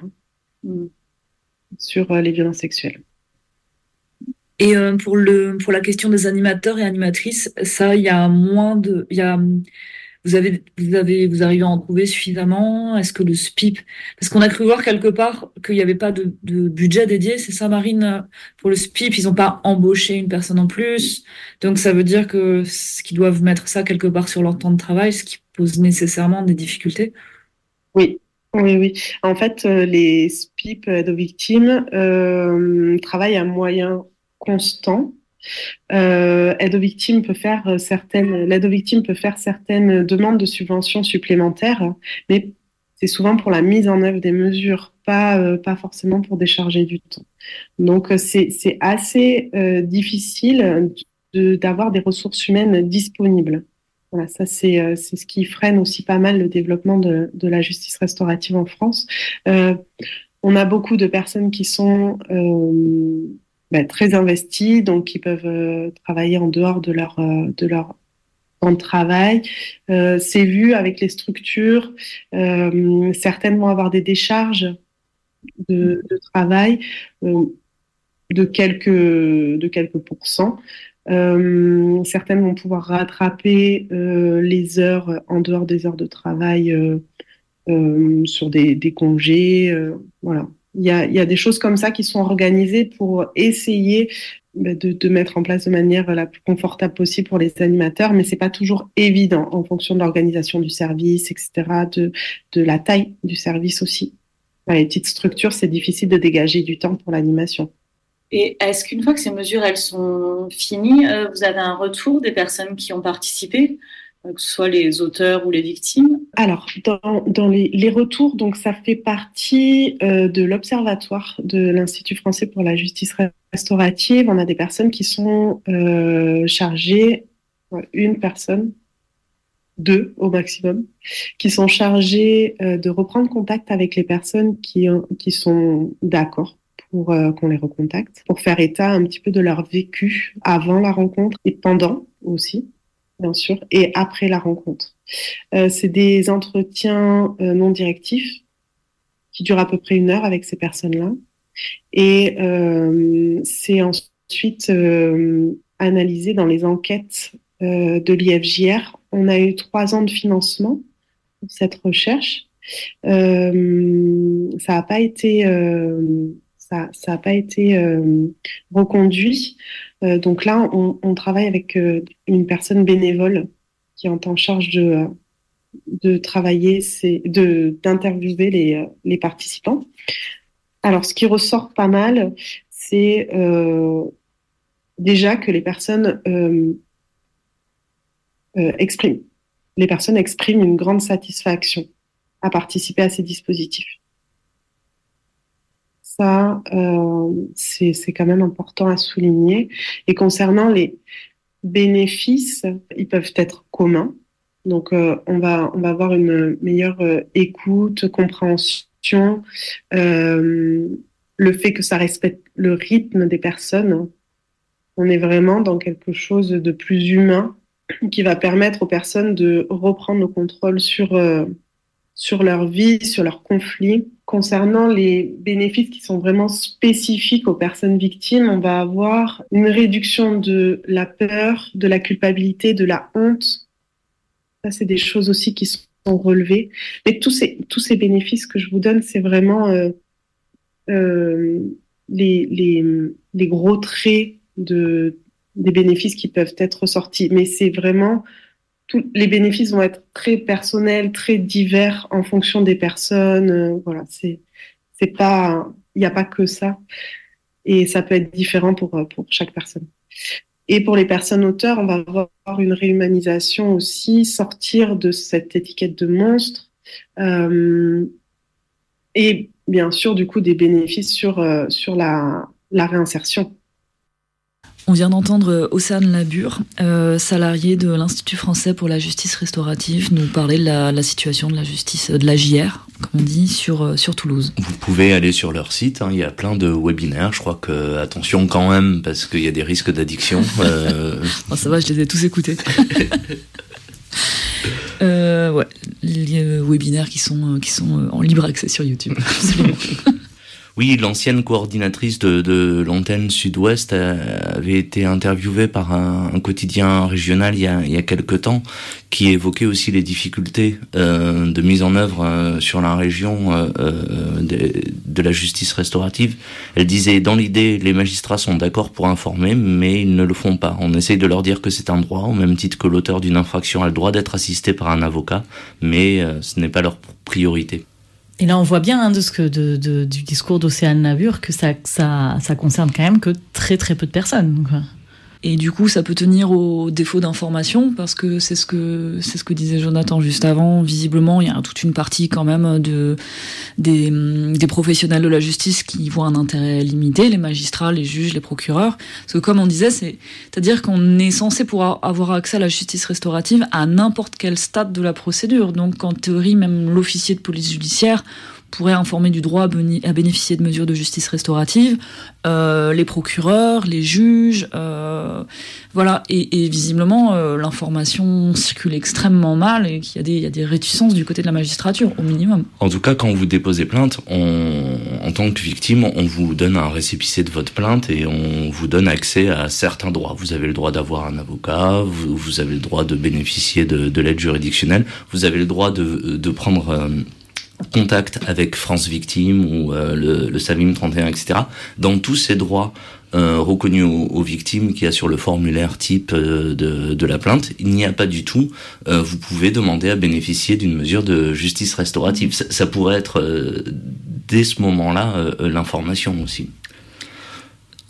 sur les violences sexuelles. Et pour la question des animateurs et animatrices, ça, vous arrivez à en trouver suffisamment? Est-ce que le SPIP, parce qu'on a cru voir quelque part qu'il n'y avait pas de budget dédié, c'est ça, Marine? Pour le SPIP, ils n'ont pas embauché une personne en plus, donc ça veut dire qu'ils doivent mettre ça quelque part sur leur temps de travail, ce qui pose nécessairement des difficultés. Oui. En fait, les SPIP de victimes travaillent à moyens constants. L'aide aux victimes peut faire certaines demandes de subventions supplémentaires, mais c'est souvent pour la mise en œuvre des mesures, pas forcément pour décharger du temps. Donc c'est assez difficile d'avoir des ressources humaines disponibles. Voilà, ça c'est ce qui freine aussi pas mal le développement de la justice restaurative en France. On a beaucoup de personnes qui sont très investis, donc qui peuvent travailler en dehors de leur temps de travail. C'est vu avec les structures. Certaines vont avoir des décharges de travail de quelques pourcents. Certaines vont pouvoir rattraper les heures en dehors des heures de travail sur des congés. Voilà. Il y a des choses comme ça qui sont organisées pour essayer de mettre en place de manière la plus confortable possible pour les animateurs, mais c'est pas toujours évident en fonction de l'organisation du service, etc., de la taille du service aussi. Dans les petites structures, c'est difficile de dégager du temps pour l'animation. Et est-ce qu'une fois que ces mesures elles sont finies, vous avez un retour des personnes qui ont participé, que ce soit les auteurs ou les victimes? Alors, dans les retours, donc ça fait partie de l'Observatoire de l'Institut français pour la justice restaurative. On a des personnes qui sont chargées, une personne, 2 au maximum, qui sont chargées de reprendre contact avec les personnes qui sont d'accord pour qu'on les recontacte, pour faire état un petit peu de leur vécu avant la rencontre et pendant aussi, bien sûr, et après la rencontre. C'est des entretiens non directifs qui durent à peu près 1 heure avec ces personnes-là. Et c'est ensuite analysé dans les enquêtes de l'IFJR. On a eu 3 ans de financement pour cette recherche. Ça n'a pas été... Ça n'a pas été reconduit. Donc là, on travaille avec une personne bénévole qui est en charge de travailler, d'interviewer les participants. Alors, ce qui ressort pas mal, c'est déjà que les personnes expriment. Les personnes expriment une grande satisfaction à participer à ces dispositifs. Ça, c'est quand même important à souligner. Et concernant les bénéfices, ils peuvent être communs. Donc, on va avoir une meilleure écoute, compréhension, le fait que ça respecte le rythme des personnes. On est vraiment dans quelque chose de plus humain qui va permettre aux personnes de reprendre le contrôle sur leur vie, sur leurs conflits. Concernant les bénéfices qui sont vraiment spécifiques aux personnes victimes, on va avoir une réduction de la peur, de la culpabilité, de la honte. Ça, c'est des choses aussi qui sont relevées. Mais tous ces bénéfices que je vous donne, c'est vraiment les gros traits des bénéfices qui peuvent être ressortis. Mais c'est vraiment... les bénéfices vont être très personnels, très divers en fonction des personnes. Voilà, c'est pas, il n'y a pas que ça, et ça peut être différent pour chaque personne. Et pour les personnes auteurs, on va avoir une réhumanisation aussi, sortir de cette étiquette de monstre, et bien sûr du coup des bénéfices sur la réinsertion. On vient d'entendre Océane Labure, salariée de l'Institut français pour la justice restaurative, nous parler de la situation de la justice, de la JR, comme on dit, sur Toulouse. Vous pouvez aller sur leur site, il y a plein de webinaires, je crois que, attention quand même, parce qu'il y a des risques d'addiction. Oh, ça va, je les ai tous écoutés. Ouais, les webinaires qui sont en libre accès sur YouTube, absolument. Oui, l'ancienne coordinatrice de l'antenne Sud-Ouest avait été interviewée par un quotidien régional il y a quelque temps, qui évoquait aussi les difficultés de mise en œuvre sur la région de la justice restaurative. Elle disait, dans l'idée, les magistrats sont d'accord pour informer, mais ils ne le font pas. On essaye de leur dire que c'est un droit, au même titre que l'auteur d'une infraction a le droit d'être assisté par un avocat, mais ce n'est pas leur priorité. Et là, on voit bien du discours d'Océane Labure que ça concerne quand même que très très peu de personnes. Et du coup, ça peut tenir au défaut d'information, parce que c'est ce que disait Jonathan juste avant. Visiblement, il y a toute une partie quand même des professionnels de la justice qui voient un intérêt limité, les magistrats, les juges, les procureurs. Parce que comme on disait, c'est-à-dire qu'on est censé pouvoir avoir accès à la justice restaurative à n'importe quel stade de la procédure. Donc, en théorie, même l'officier de police judiciaire pourrait informer du droit à bénéficier de mesures de justice restaurative, les procureurs, les juges, voilà. Et visiblement, l'information circule extrêmement mal et qu'il y a des réticences du côté de la magistrature, au minimum. En tout cas, quand vous déposez plainte, en tant que victime, on vous donne un récépissé de votre plainte et on vous donne accès à certains droits. Vous avez le droit d'avoir un avocat, vous avez le droit de bénéficier de l'aide juridictionnelle, vous avez le droit de prendre... contact avec France Victime ou le Savim 31, etc. Dans tous ces droits reconnus aux victimes qu'il y a sur le formulaire type de la plainte, il n'y a pas du tout. Vous pouvez demander à bénéficier d'une mesure de justice restaurative. Ça pourrait être dès ce moment-là l'information aussi.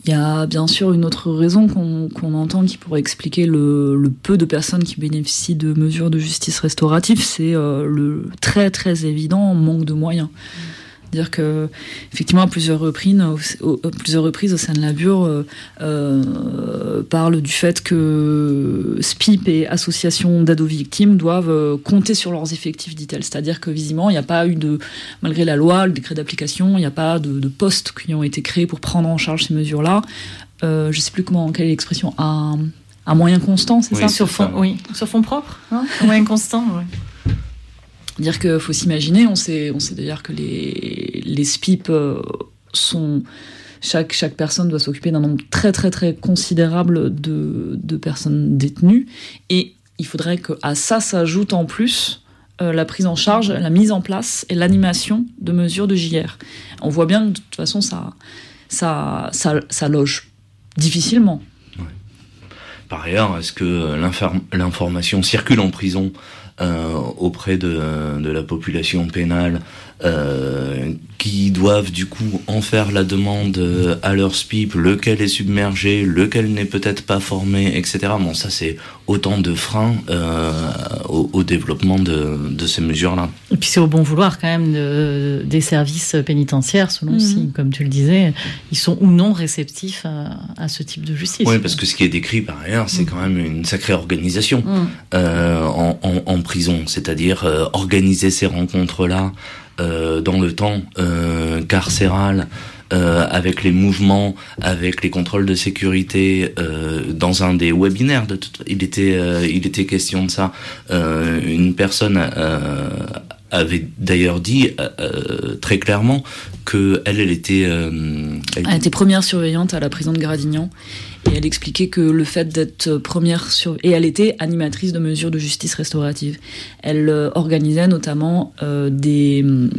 Il y a bien sûr une autre raison qu'on entend qui pourrait expliquer le peu de personnes qui bénéficient de mesures de justice restaurative, c'est le très très évident manque de moyens. C'est-à-dire que, effectivement, à plusieurs reprises, Océane Labure parle du fait que SPIP et associations d'aide aux victimes doivent compter sur leurs effectifs, dit-elle. C'est-à-dire que, visiblement, il n'y a pas eu malgré la loi, le décret d'application, il n'y a pas de postes qui ont été créés pour prendre en charge ces mesures-là. Je ne sais plus quelle est l'expression, à moyen constant, c'est ça ? Sur fond propre, hein, à moyen constant, oui. Dire qu'il faut s'imaginer, on sait d'ailleurs que les SPIP sont... Chaque personne doit s'occuper d'un nombre très très très considérable de personnes détenues, et il faudrait qu'à ça s'ajoute en plus la prise en charge, la mise en place et l'animation de mesures de JR. On voit bien que de toute façon ça loge difficilement. Ouais. Par ailleurs, est-ce que l'information circule en prison auprès de la population pénale qui doivent du coup en faire la demande à leur SPIP, lequel est submergé, lequel n'est peut-être pas formé, etc. Bon, ça c'est autant de freins au développement de ces mesures-là. Et puis c'est au bon vouloir quand même des services pénitentiaires, selon si, comme tu le disais, ils sont ou non réceptifs à ce type de justice. Oui, parce que ce qui est décrit par ailleurs, c'est quand même une sacrée organisation en prison, c'est-à-dire organiser ces rencontres-là dans le temps carcéral, avec les mouvements, avec les contrôles de sécurité, dans un des webinaires, il était question de ça. Une personne avait d'ailleurs dit très clairement que elle était première surveillante à la prison de Gradignan. Et elle expliquait que le fait d'être et elle était animatrice de mesures de justice restaurative. Elle organisait notamment des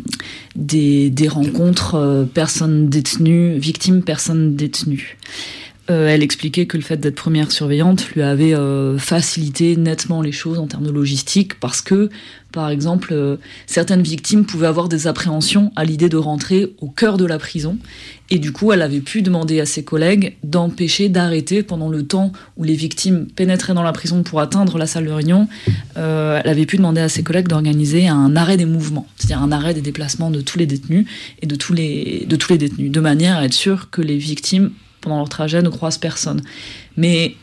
rencontres victimes personnes détenues. Elle expliquait que le fait d'être première surveillante lui avait facilité nettement les choses en termes de logistique, parce que, par exemple, certaines victimes pouvaient avoir des appréhensions à l'idée de rentrer au cœur de la prison, et du coup elle avait pu demander à ses collègues d'arrêter pendant le temps où les victimes pénétraient dans la prison pour atteindre la salle de réunion. Elle avait pu demander à ses collègues d'organiser un arrêt des mouvements, c'est-à-dire un arrêt des déplacements de tous les détenus et de tous les détenus, de manière à être sûr que les victimes pendant leur trajet ne croisent personne. Mais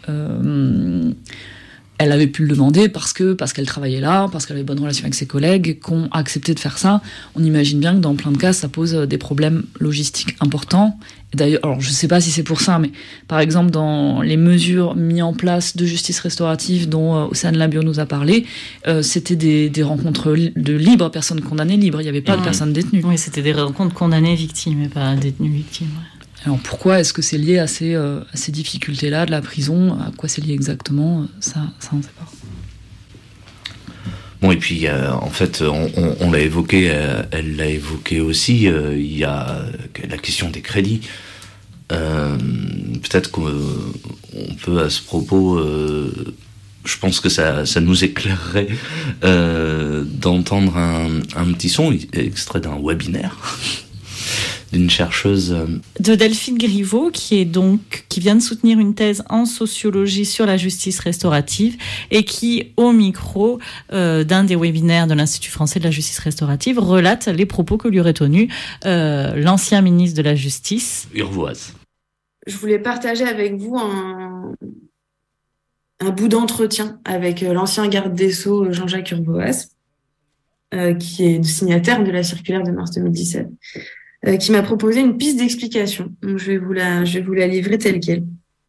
elle avait pu le demander parce qu'elle travaillait là, parce qu'elle avait bonne relation avec ses collègues, qu'on a accepté de faire ça. On imagine bien que dans plein de cas, ça pose des problèmes logistiques importants. Et d'ailleurs, alors je ne sais pas si c'est pour ça, mais par exemple, dans les mesures mises en place de justice restaurative dont Océane Labure nous a parlé, c'était des rencontres de libres, personnes condamnées libres. Il n'y avait pas de personnes détenues. Oui, c'était des rencontres condamnées victimes, et pas détenues victimes. Ouais. Alors pourquoi est-ce que c'est lié à ces difficultés-là de la prison ? À quoi c'est lié exactement ? Ça on ne sait pas. Bon, et puis en fait, on l'a évoqué, elle l'a évoqué aussi, il y a la question des crédits. Peut-être qu'on peut à ce propos, je pense que ça nous éclairerait d'entendre un petit son extrait d'un webinaire d'une chercheuse de Delphine Griveaux, qui vient de soutenir une thèse en sociologie sur la justice restaurative et qui, au micro d'un des webinaires de l'Institut français de la justice restaurative, relate les propos que lui aurait tenus l'ancien ministre de la Justice, Urvoas. Je voulais partager avec vous un bout d'entretien avec l'ancien garde des Sceaux, Jean-Jacques Urvoas, qui est signataire de la circulaire de mars 2017. Qui m'a proposé une piste d'explication. Donc, je vais vous la livrer telle quelle.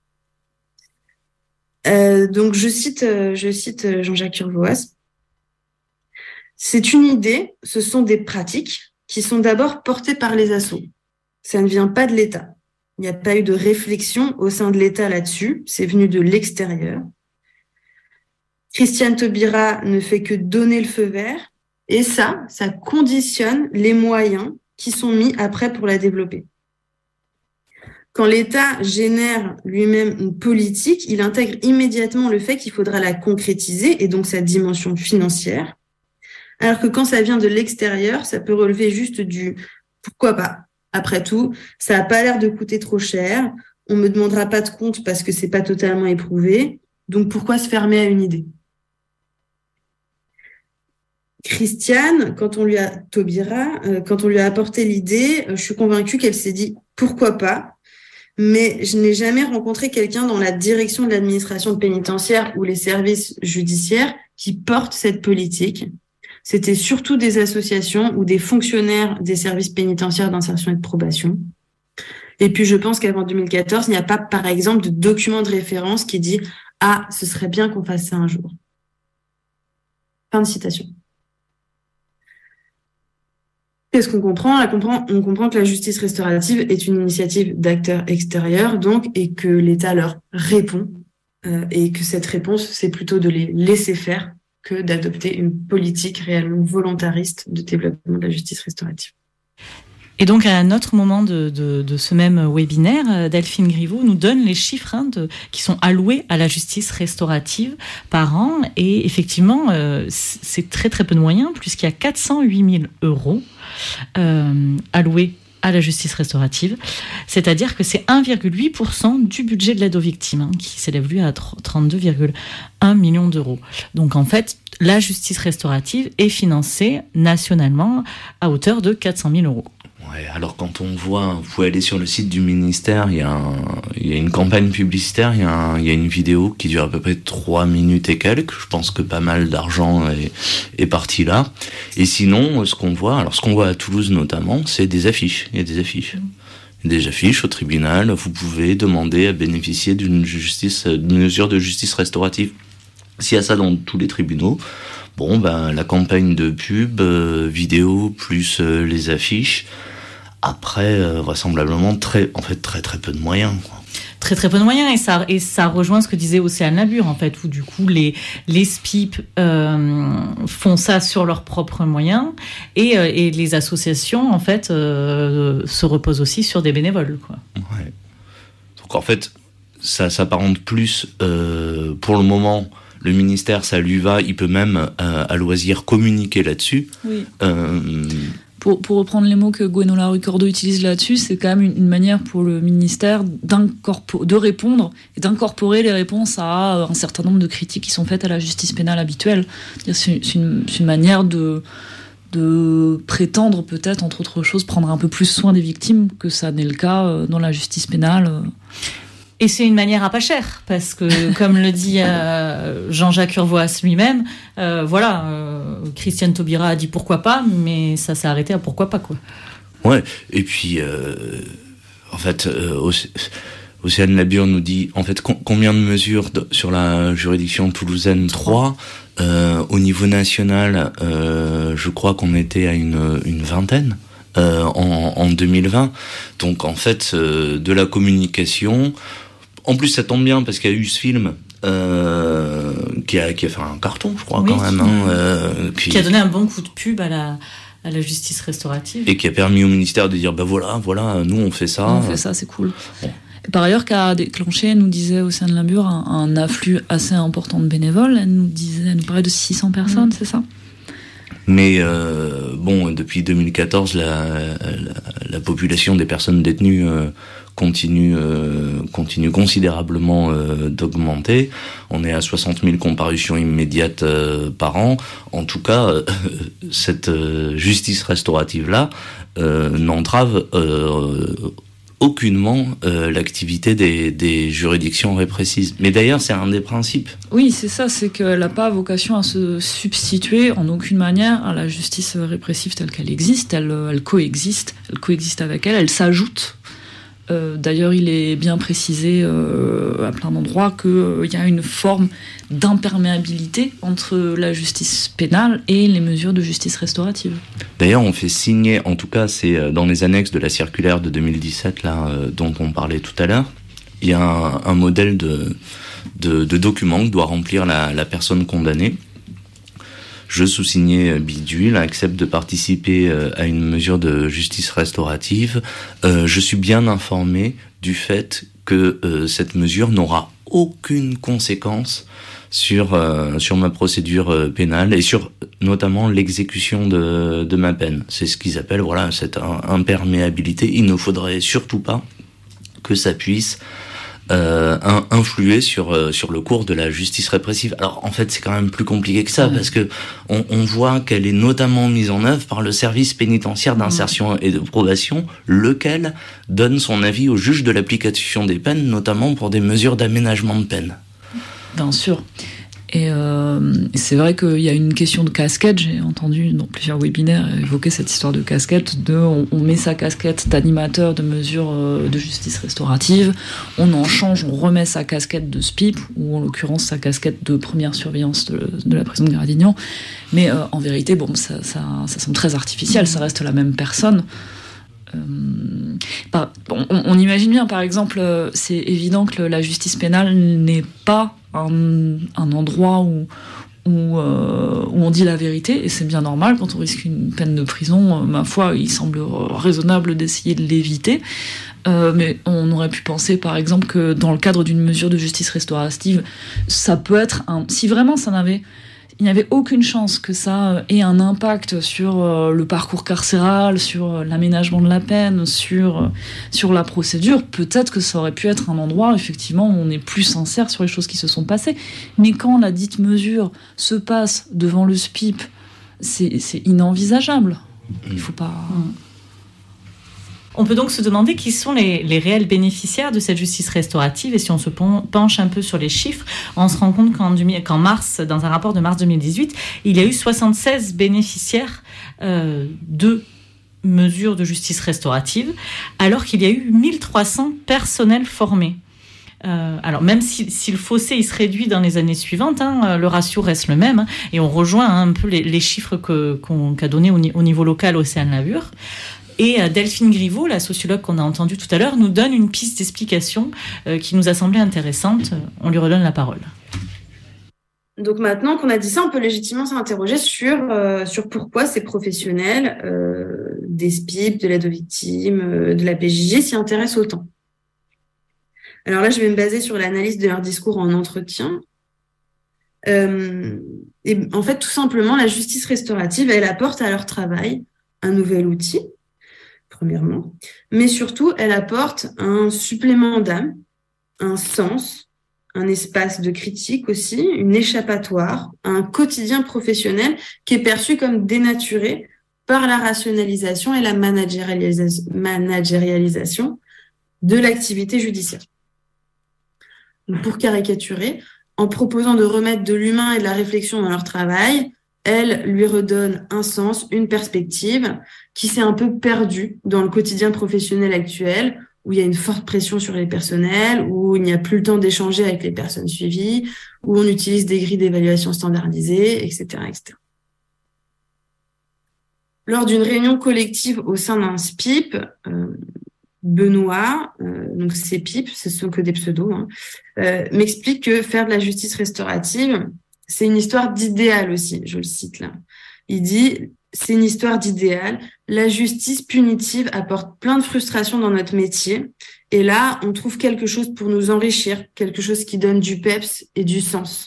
Donc, je cite Jean-Jacques Urvoas. C'est une idée, ce sont des pratiques qui sont d'abord portées par les assos. Ça ne vient pas de l'État. Il n'y a pas eu de réflexion au sein de l'État là-dessus. C'est venu de l'extérieur. Christiane Taubira ne fait que donner le feu vert. Et ça conditionne les moyens qui sont mis après pour la développer. Quand l'État génère lui-même une politique, il intègre immédiatement le fait qu'il faudra la concrétiser et donc sa dimension financière. Alors que quand ça vient de l'extérieur, ça peut relever juste du « pourquoi pas ». Après tout, ça n'a pas l'air de coûter trop cher, on me demandera pas de compte parce que c'est pas totalement éprouvé. Donc pourquoi se fermer à une idée? Christiane, Taubira, quand on lui a apporté l'idée, je suis convaincue qu'elle s'est dit pourquoi pas, mais je n'ai jamais rencontré quelqu'un dans la direction de l'administration pénitentiaire ou les services judiciaires qui porte cette politique. C'était surtout des associations ou des fonctionnaires des services pénitentiaires d'insertion et de probation. Et puis je pense qu'avant 2014, il n'y a pas, par exemple, de document de référence qui dit « Ah, ce serait bien qu'on fasse ça un jour ». Fin de citation. Qu'est-ce qu'on comprend? On comprend que la justice restaurative est une initiative d'acteurs extérieurs, donc, et que l'État leur répond, et que cette réponse, c'est plutôt de les laisser faire que d'adopter une politique réellement volontariste de développement de la justice restaurative. Et donc, à un autre moment de ce même webinaire, Delphine Griveaux nous donne les chiffres qui sont alloués à la justice restaurative par an. Et effectivement, c'est très très peu de moyens, puisqu'il y a 408 000 € alloués à la justice restaurative. C'est-à-dire que c'est 1,8% du budget de l'aide aux victimes, qui s'élève lui à 32,1 millions d'euros. Donc en fait, la justice restaurative est financée nationalement à hauteur de 400 000 €. Ouais, alors quand on voit, vous pouvez aller sur le site du ministère, il y a une campagne publicitaire, il y a une vidéo qui dure à peu près 3 minutes et quelques. Je pense que pas mal d'argent est parti là. Et sinon, ce qu'on voit à Toulouse notamment, c'est des affiches. Il y a des affiches. Des affiches au tribunal. Vous pouvez demander à bénéficier d'une mesure de justice restaurative. S'il y a ça dans tous les tribunaux, la campagne de pub, vidéo plus les affiches. Après, vraisemblablement, très très peu de moyens, quoi. Très très peu de moyens, et ça rejoint ce que disait Océane Labure, en fait, où du coup les SPIP font ça sur leurs propres moyens, et les associations, en fait, se reposent aussi sur des bénévoles, quoi. Ouais. Donc en fait, ça s'apparente plus, pour le moment, le ministère, ça lui va, il peut même à loisir communiquer là-dessus. Oui. Pour reprendre les mots que Gwenola Rucordo utilise là-dessus, c'est quand même une manière pour le ministère de répondre et d'incorporer les réponses à un certain nombre de critiques qui sont faites à la justice pénale habituelle. C'est une manière de prétendre peut-être, entre autres choses, prendre un peu plus soin des victimes que ça n'est le cas dans la justice pénale. Et c'est une manière à pas cher, parce que, comme le dit Jean-Jacques Urvoas lui-même, Christiane Taubira a dit pourquoi pas, mais ça s'est arrêté à pourquoi pas, quoi. Ouais, et puis, en fait, Océane Labure nous dit, en fait, combien de mesures sur la juridiction toulousaine? 3. Au niveau national, je crois qu'on était à une vingtaine. En 2020. Donc en fait, de la communication. En plus, ça tombe bien parce qu'il y a eu ce film qui a fait un carton, je crois, oui, quand même. Qui a donné un bon coup de pub à la justice restaurative. Et qui a permis au ministère de dire, voilà, nous on fait ça. On fait ça, c'est cool. Bon. Par ailleurs, qu'a déclenché, nous disait Océane Labure, un afflux assez important de bénévoles. Elle nous parlait de 600 personnes, c'est ça? Mais depuis 2014, la population des personnes détenues continue considérablement d'augmenter. On est à 60 000 comparutions immédiates par an. En tout cas, cette justice restaurative-là n'entrave aucunement l'activité des juridictions répressives. Mais d'ailleurs, c'est un des principes. Oui, c'est ça, c'est qu'elle n'a pas vocation à se substituer en aucune manière à la justice répressive telle qu'elle existe. Elle coexiste avec elle s'ajoute. D'ailleurs, il est bien précisé à plein d'endroits qu'il y a une forme d'imperméabilité entre la justice pénale et les mesures de justice restaurative. D'ailleurs, on fait signer, en tout cas, c'est dans les annexes de la circulaire de 2017, là, dont on parlait tout à l'heure, il y a un modèle de document que doit remplir la personne condamnée. Je, sous-signé bidule, accepte de participer à une mesure de justice restaurative. Je suis bien informé du fait que cette mesure n'aura aucune conséquence sur ma procédure pénale et sur notamment l'exécution de ma peine. C'est ce qu'ils appellent cette imperméabilité. Il ne faudrait surtout pas que ça puisse influer sur le cours de la justice répressive. Alors en fait c'est quand même plus compliqué que ça, parce que on voit qu'elle est notamment mise en œuvre par le service pénitentiaire d'insertion et de probation, lequel donne son avis au juge de l'application des peines, notamment pour des mesures d'aménagement de peine. Bien sûr. Et c'est vrai qu'il y a une question de casquette. J'ai entendu dans plusieurs webinaires évoquer cette histoire de casquette, on met sa casquette d'animateur de mesures de justice restaurative, on en change, on remet sa casquette de SPIP, ou en l'occurrence sa casquette de première surveillance de la prison de Gradignan. Mais en vérité, bon, ça semble très artificiel, ça reste la même personne. On imagine bien, par exemple, c'est évident que la justice pénale n'est pas un endroit où on dit la vérité, et c'est bien normal. Quand on risque une peine de prison, ma foi, il semble raisonnable d'essayer de l'éviter. Mais on aurait pu penser, par exemple, que dans le cadre d'une mesure de justice restaurative, ça peut être si vraiment il n'y avait aucune chance que ça ait un impact sur le parcours carcéral, sur l'aménagement de la peine, sur la procédure. Peut-être que ça aurait pu être un endroit, effectivement, où on est plus sincère sur les choses qui se sont passées. Mais quand la dite mesure se passe devant le SPIP, c'est inenvisageable. Il ne faut pas... On peut donc se demander qui sont les réels bénéficiaires de cette justice restaurative, et si on se penche un peu sur les chiffres, on se rend compte qu'en mars, dans un rapport de mars 2018, il y a eu 76 bénéficiaires de mesures de justice restaurative, alors qu'il y a eu 1300 personnels formés. Alors même si le fossé il se réduit dans les années suivantes, le ratio reste le même, et on rejoint un peu les chiffres qu'a donné au niveau local Océane Labure. Et Delphine Griveau, la sociologue qu'on a entendue tout à l'heure, nous donne une piste d'explication qui nous a semblé intéressante. On lui redonne la parole. Donc maintenant qu'on a dit ça, on peut légitimement s'interroger sur pourquoi ces professionnels des SPIP, de l'aide aux victimes, de la PJJ s'y intéressent autant. Alors là, je vais me baser sur l'analyse de leur discours en entretien. Et en fait, tout simplement, la justice restaurative, elle apporte à leur travail un nouvel outil, premièrement, mais surtout, elle apporte un supplément d'âme, un sens, un espace de critique aussi, une échappatoire, un quotidien professionnel qui est perçu comme dénaturé par la rationalisation et la managérialisation de l'activité judiciaire. Donc, pour caricaturer, en proposant de remettre de l'humain et de la réflexion dans leur travail, elle lui redonne un sens, une perspective qui s'est un peu perdue dans le quotidien professionnel actuel, où il y a une forte pression sur les personnels, où il n'y a plus le temps d'échanger avec les personnes suivies, où on utilise des grilles d'évaluation standardisées, etc., etc. Lors d'une réunion collective au sein d'un SPIP, Benoît, donc ces PIP, ce sont que des pseudos, m'explique que faire de la justice restaurative, c'est une histoire d'idéal aussi, je le cite là. Il dit, c'est une histoire d'idéal. La justice punitive apporte plein de frustration dans notre métier. Et là, on trouve quelque chose pour nous enrichir, quelque chose qui donne du peps et du sens.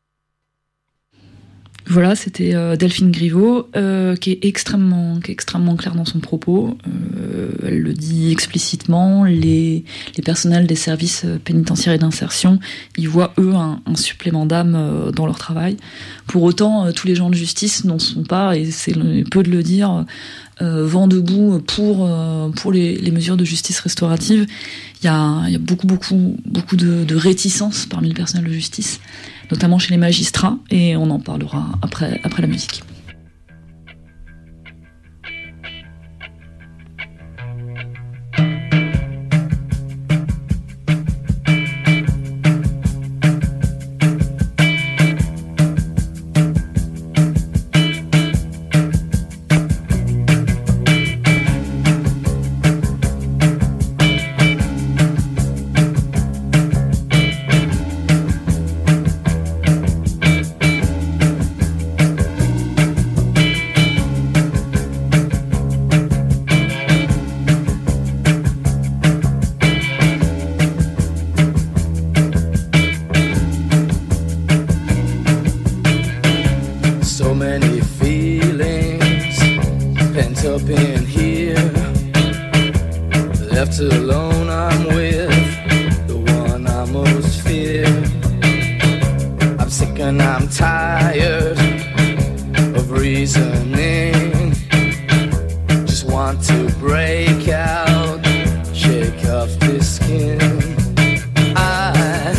Voilà, c'était Delphine Griveau, qui est extrêmement claire dans son propos. Elle le dit explicitement. Les personnels des services pénitentiaires et d'insertion, ils voient, eux, un supplément d'âme dans leur travail. Pour autant, tous les gens de justice n'en sont pas, et c'est peu de le dire, vent debout pour les mesures de justice restaurative. Il y a beaucoup de réticence parmi le personnel de justice, notamment chez les magistrats, et on en parlera après la musique. Left alone, I'm with And I'm tired of reasoning. Just want to break out, shake off this skin. I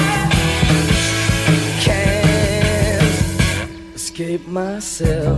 can't escape myself.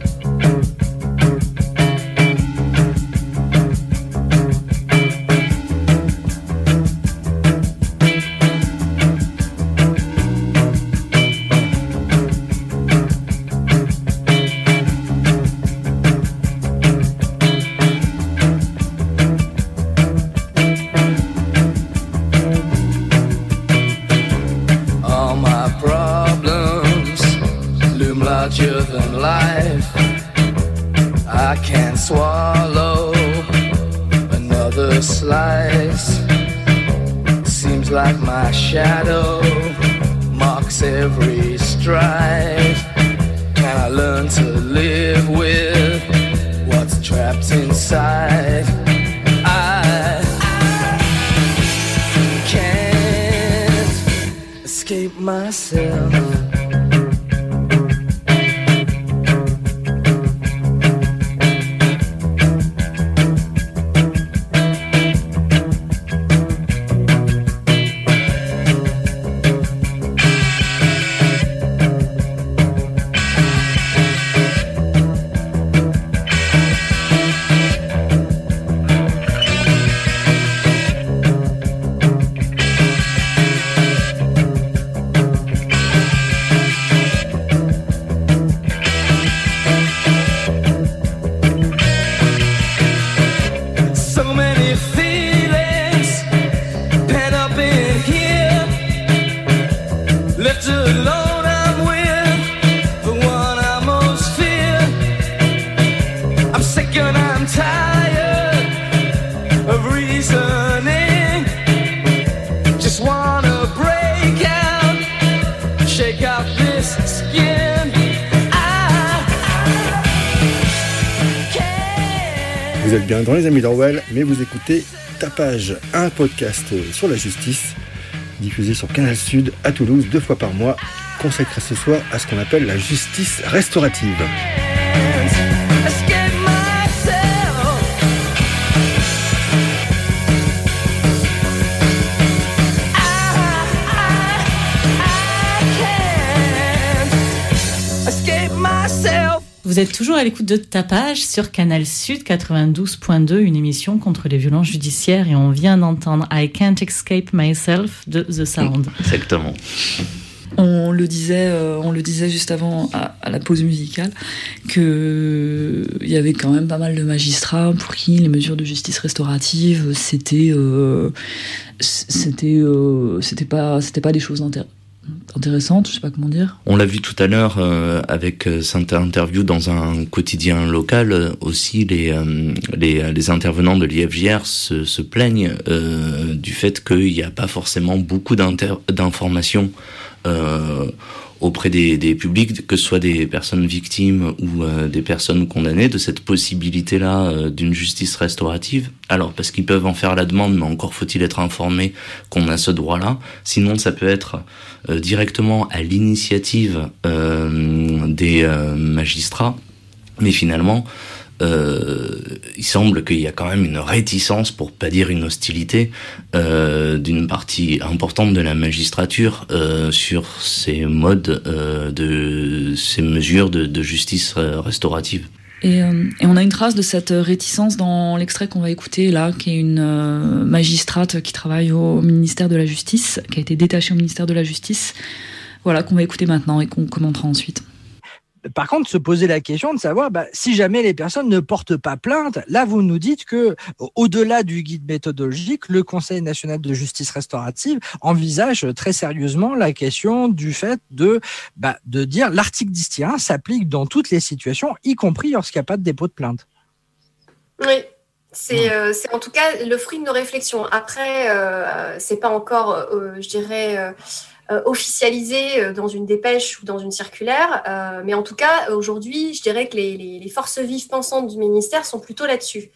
Larger than life, I can't swallow another slice. Seems like my shadow marks every stride. Can I learn to live with what's trapped inside? I can't escape myself. Vous êtes bien dans Les Amis d'Orwell, mais vous écoutez Tapage, un podcast sur la justice, diffusé sur Canal Sud à Toulouse 2 fois par mois, consacré ce soir à ce qu'on appelle la justice restaurative. Vous êtes toujours à l'écoute de Tapage sur Canal Sud 92.2, une émission contre les violences judiciaires, et on vient d'entendre I Can't Escape Myself de The Sound. Exactement. On le disait juste avant à la pause musicale qu'il y avait quand même pas mal de magistrats pour qui les mesures de justice restaurative c'était pas des choses intéressante, je sais pas comment dire. On l'a vu tout à l'heure avec cette interview dans un quotidien local. Aussi, les intervenants de l'IFJR se plaignent du fait qu'il n'y a pas forcément beaucoup d'informations auprès des publics, que ce soit des personnes victimes ou des personnes condamnées, de cette possibilité-là d'une justice restaurative. Alors, parce qu'ils peuvent en faire la demande, mais encore faut-il être informé qu'on a ce droit-là. Sinon, ça peut être directement à l'initiative des magistrats. Mais finalement, il semble qu'il y a quand même une réticence, pour pas dire une hostilité, d'une partie importante de la magistrature sur ces modes ces mesures de justice restaurative. Et on a une trace de cette réticence dans l'extrait qu'on va écouter là, qui est une magistrate qui travaille au ministère de la Justice, qui a été détachée au ministère de la Justice, voilà, qu'on va écouter maintenant et qu'on commentera ensuite. Par contre, se poser la question de savoir si jamais les personnes ne portent pas plainte. Là, vous nous dites que, au-delà du guide méthodologique, le Conseil national de justice restaurative envisage très sérieusement la question du fait de dire l'article 10-1 s'applique dans toutes les situations, y compris lorsqu'il n'y a pas de dépôt de plainte. Oui. C'est en tout cas le fruit de nos réflexions. Après, c'est pas encore, je dirais, officialisé dans une dépêche ou dans une circulaire, mais en tout cas, aujourd'hui, je dirais que les forces vives pensantes du ministère sont plutôt là-dessus.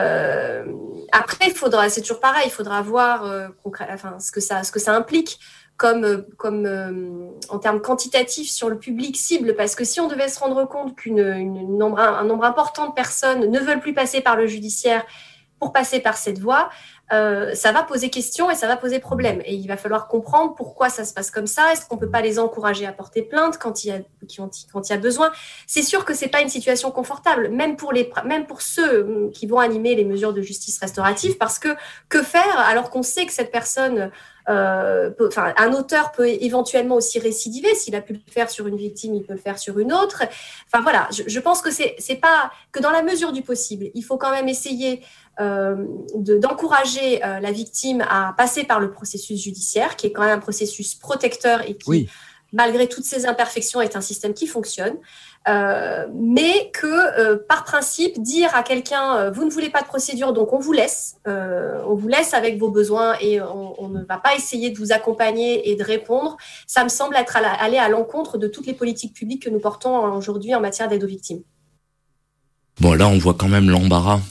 Après, c'est toujours pareil, il faudra voir ce que ça implique. en termes quantitatifs sur le public cible, parce que si on devait se rendre compte un nombre important de personnes ne veulent plus passer par le judiciaire pour passer par cette voie, ça va poser question et ça va poser problème. Et il va falloir comprendre pourquoi ça se passe comme ça. Est-ce qu'on peut pas les encourager à porter plainte quand il y a besoin? C'est sûr que c'est pas une situation confortable, même pour ceux qui vont animer les mesures de justice restaurative, parce que faire alors qu'on sait que cette personne, un auteur peut éventuellement aussi récidiver. S'il a pu le faire sur une victime, il peut le faire sur une autre. Enfin voilà, je pense que c'est pas que dans la mesure du possible, il faut quand même essayer d'encourager la victime à passer par le processus judiciaire, qui est quand même un processus protecteur et qui, malgré toutes ses imperfections, est un système qui fonctionne. Mais que, par principe, dire à quelqu'un vous ne voulez pas de procédure, donc on vous laisse avec vos besoins et on ne va pas essayer de vous accompagner et de répondre, ça me semble aller à l'encontre de toutes les politiques publiques que nous portons aujourd'hui en matière d'aide aux victimes. Bon, là, on voit quand même l'embarras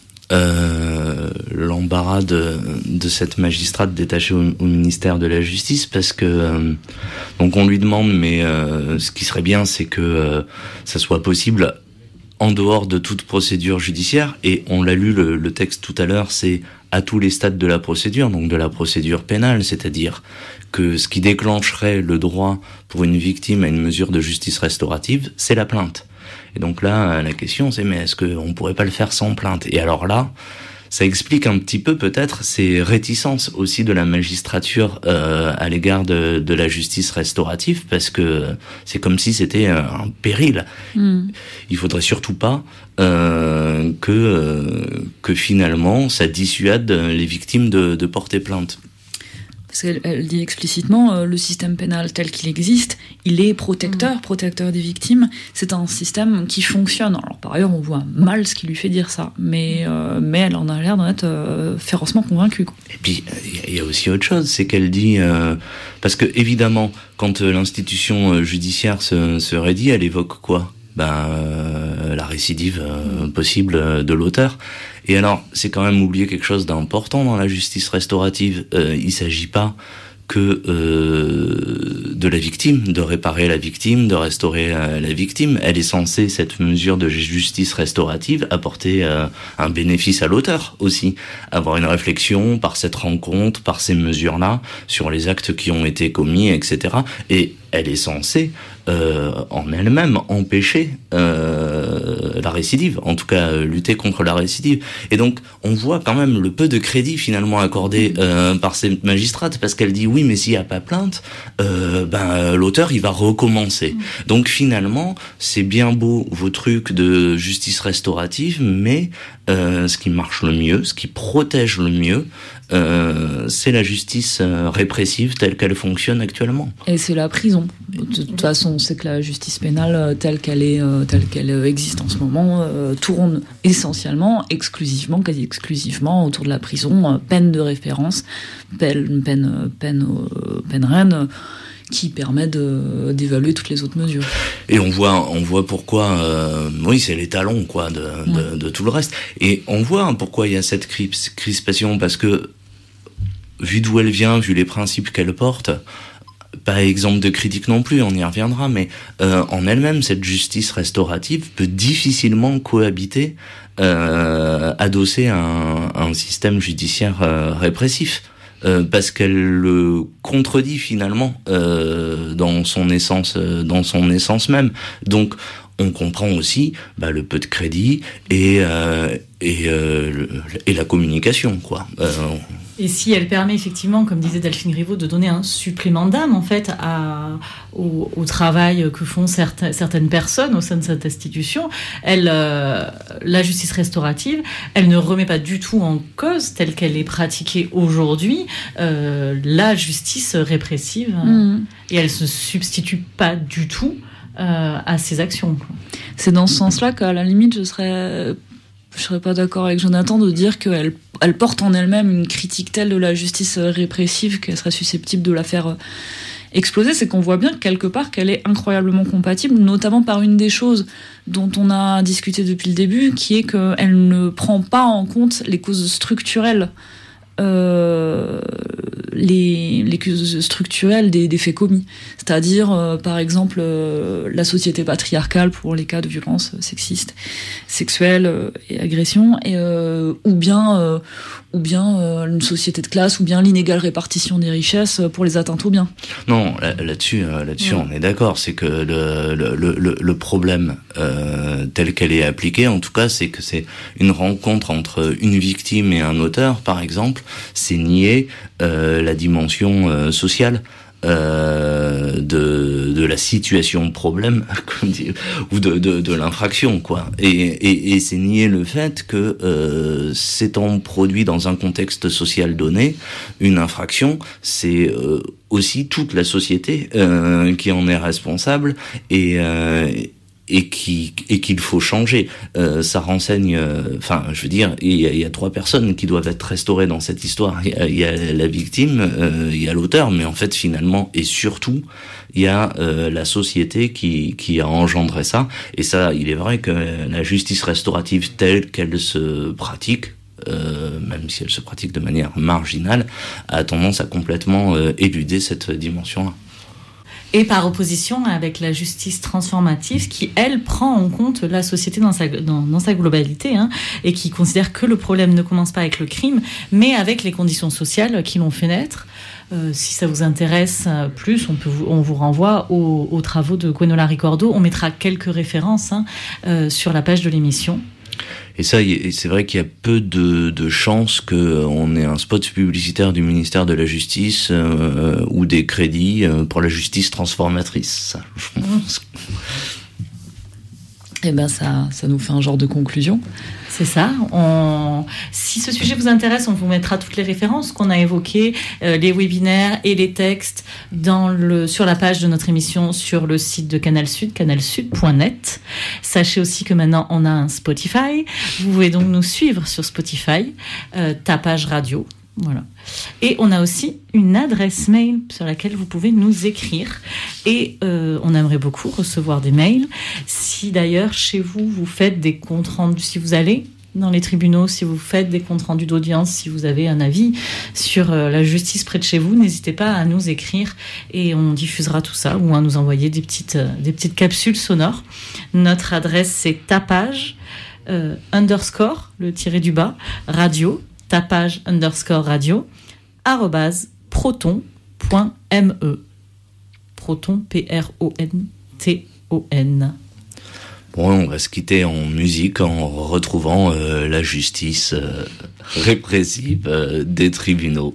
de cette magistrate détachée au ministère de la Justice, parce que donc on lui demande, mais ce qui serait bien, c'est que ça soit possible en dehors de toute procédure judiciaire, et on l'a lu le texte tout à l'heure, c'est à tous les stades de la procédure, donc de la procédure pénale, c'est-à-dire que ce qui déclencherait le droit pour une victime à une mesure de justice restaurative, c'est la plainte. Et donc là, la question, c'est mais est-ce qu'on pourrait pas le faire sans plainte? Et alors là, ça explique un petit peu peut-être ces réticences aussi de la magistrature à l'égard de la justice restaurative, parce que c'est comme si c'était un péril. Il faudrait surtout pas que finalement ça dissuade les victimes de porter plainte. Parce qu'elle dit explicitement, le système pénal tel qu'il existe, il est protecteur des victimes. C'est un système qui fonctionne. Alors par ailleurs, on voit mal ce qui lui fait dire ça, mais elle en a l'air d'en être férocement convaincue. Et puis il y a aussi autre chose, c'est qu'elle dit parce que évidemment, quand l'institution judiciaire se raidit, elle évoque quoi? La récidive possible de l'auteur. Et alors, c'est quand même oublier quelque chose d'important dans la justice restaurative. Il s'agit pas que de la victime, de réparer la victime, de restaurer la victime. Elle est censée, cette mesure de justice restaurative, apporter un bénéfice à l'auteur aussi. Avoir une réflexion par cette rencontre, par ces mesures-là, sur les actes qui ont été commis, etc. Et elle est censée en elle-même empêcher la récidive, en tout cas lutter contre la récidive. Et donc on voit quand même le peu de crédit finalement accordé par cette magistrate, parce qu'elle dit oui, mais s'il n'y a pas plainte, l'auteur il va recommencer. Donc finalement c'est bien beau vos trucs de justice restaurative, mais ce qui marche le mieux, ce qui protège le mieux, c'est la justice répressive telle qu'elle fonctionne actuellement. Et c'est la prison. De toute façon, on sait que la justice pénale telle qu'elle existe en ce moment tourne essentiellement, quasi exclusivement autour de la prison, peine de référence, peine reine, qui permet d'évaluer toutes les autres mesures. Et on voit pourquoi, c'est l'étalon quoi de tout le reste. Et on voit pourquoi il y a cette crispation, parce que vu d'où elle vient, vu les principes qu'elle porte, pas exemple de critique non plus, on y reviendra, mais en elle-même, cette justice restaurative peut difficilement cohabiter, adossée à un système judiciaire répressif. Parce qu'elle le contredit finalement dans son essence même. Donc on comprend aussi le peu de crédit et la communication quoi. Et si elle permet effectivement, comme disait Delphine Griveaux, de donner un supplément d'âme en fait au travail que font certaines personnes au sein de cette institution, la justice restaurative, elle ne remet pas du tout en cause, telle qu'elle est pratiquée aujourd'hui, la justice répressive, et elle se substitue pas du tout à ces actions. C'est dans ce sens-là qu'à la limite, je serais pas d'accord avec Jonathan de dire qu'elle porte en elle-même une critique telle de la justice répressive qu'elle serait susceptible de la faire exploser. C'est qu'on voit bien quelque part qu'elle est incroyablement compatible, notamment par une des choses dont on a discuté depuis le début, qui est qu'elle ne prend pas en compte les causes structurelles les causes structurelles des faits commis. C'est-à-dire, par exemple, la société patriarcale pour les cas de violences sexistes, sexuelles et agressions, ou bien une société de classe, ou bien l'inégale répartition des richesses pour les atteintes aux biens. Non, là-dessus, on est d'accord. C'est que le problème tel qu'elle est appliquée, en tout cas, c'est que c'est une rencontre entre une victime et un auteur, par exemple. C'est nier la dimension sociale de la situation de problème, comme dire, ou de l'infraction, quoi. Et c'est nier le fait que s'étant produit dans un contexte social donné, une infraction, c'est aussi toute la société qui en est responsable et qu'il faut changer. Ça renseigne, je veux dire, il y a 3 personnes qui doivent être restaurées dans cette histoire. Il y a la victime, il y a l'auteur, mais en fait, finalement, et surtout, il y a la société qui a engendré ça. Et ça, il est vrai que la justice restaurative telle qu'elle se pratique, même si elle se pratique de manière marginale, a tendance à complètement éluder cette dimension-là. Et par opposition avec la justice transformative qui, elle, prend en compte la société dans sa globalité, et qui considère que le problème ne commence pas avec le crime, mais avec les conditions sociales qui l'ont fait naître. Si ça vous intéresse plus, on vous renvoie aux travaux de Gwenola Ricordo. On mettra quelques références sur la page de l'émission. Et ça, c'est vrai qu'il y a peu de chances qu'on ait un spot publicitaire du ministère de la Justice ou des crédits pour la justice transformatrice. Ça, je pense. Eh ben ça nous fait un genre de conclusion. C'est ça. Si ce sujet vous intéresse, on vous mettra toutes les références qu'on a évoquées, les webinaires et les textes sur la page de notre émission sur le site de Canal Sud, canalsud.net. Sachez aussi que maintenant on a un Spotify. Vous pouvez donc nous suivre sur Spotify, Tapage Radio. Voilà. Et on a aussi une adresse mail sur laquelle vous pouvez nous écrire. Et on aimerait beaucoup recevoir des mails. Si d'ailleurs, chez vous, vous faites des comptes rendus, si vous allez dans les tribunaux, si vous faites des comptes rendus d'audience, si vous avez un avis sur la justice près de chez vous, n'hésitez pas à nous écrire et on diffusera tout ça, ou à nous envoyer des petites capsules sonores. Notre adresse, c'est tapage _ le tiré du bas, radio, tapage _ radio, @proton.me. Proton, PRONTON. Bon, on va se quitter en musique en retrouvant la justice répressive des tribunaux.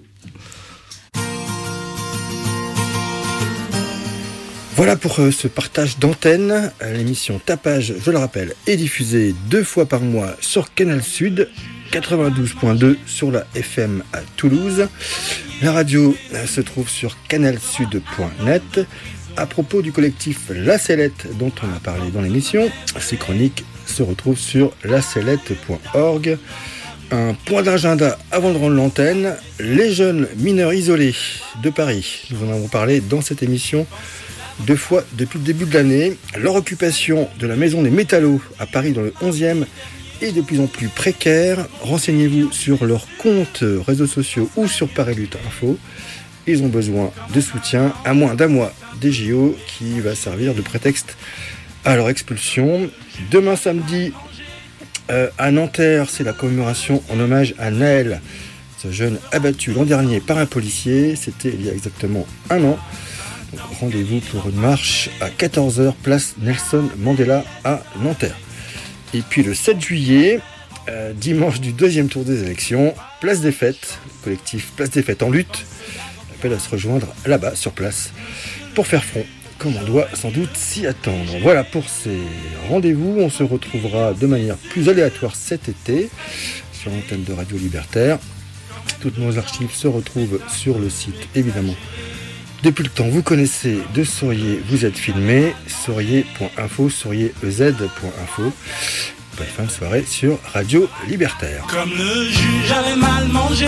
Voilà pour ce partage d'antenne. L'émission Tapage, je le rappelle, est diffusée 2 fois par mois sur Canal Sud, 92.2 sur la FM à Toulouse. La radio se trouve sur canalsud.net. À propos du collectif La Sellette dont on a parlé dans l'émission, ces chroniques se retrouvent sur lasellette.org. Un point d'agenda avant de rendre l'antenne, les jeunes mineurs isolés de Paris. Nous en avons parlé dans cette émission 2 fois depuis le début de l'année. Leur occupation de la maison des Métallos à Paris dans le 11e est de plus en plus précaire. Renseignez-vous sur leurs comptes réseaux sociaux ou sur Paris-Lutte Info. Ils ont besoin de soutien à moins d'un mois des JO qui va servir de prétexte à leur expulsion. Demain samedi, à Nanterre, c'est la commémoration en hommage à Naël, ce jeune abattu l'an dernier par un policier. C'était il y a exactement 1 an. Donc, rendez-vous pour une marche à 14h, place Nelson Mandela à Nanterre. Et puis le 7 juillet, dimanche du 2e tour des élections, place des Fêtes, collectif Place des Fêtes en lutte, appelle à se rejoindre là-bas, sur place, pour faire front, comme on doit sans doute s'y attendre. Voilà pour ces rendez-vous. On se retrouvera de manière plus aléatoire cet été sur l'antenne de Radio Libertaire. Toutes nos archives se retrouvent sur le site, évidemment. Depuis le temps, vous connaissez de Souriez, vous êtes filmé, souriez.info, souriez.ez.info. Bonne fin de soirée sur Radio Libertaire. Comme le juge avait mal mangé,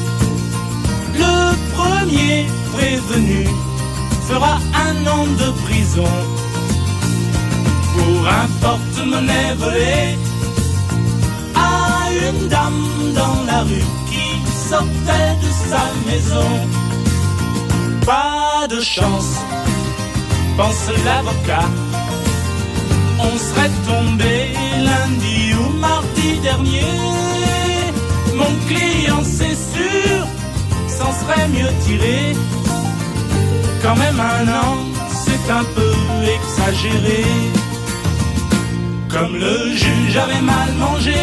le premier prévenu fera 1 an de prison pour un porte-monnaie volé à une dame dans la rue qui sortait de sa maison. Pas de chance, pense l'avocat. On serait tombé lundi ou mardi dernier. Mon client, c'est sûr, s'en serait mieux tiré. Quand même 1 an, c'est un peu exagéré. Comme le juge avait mal mangé,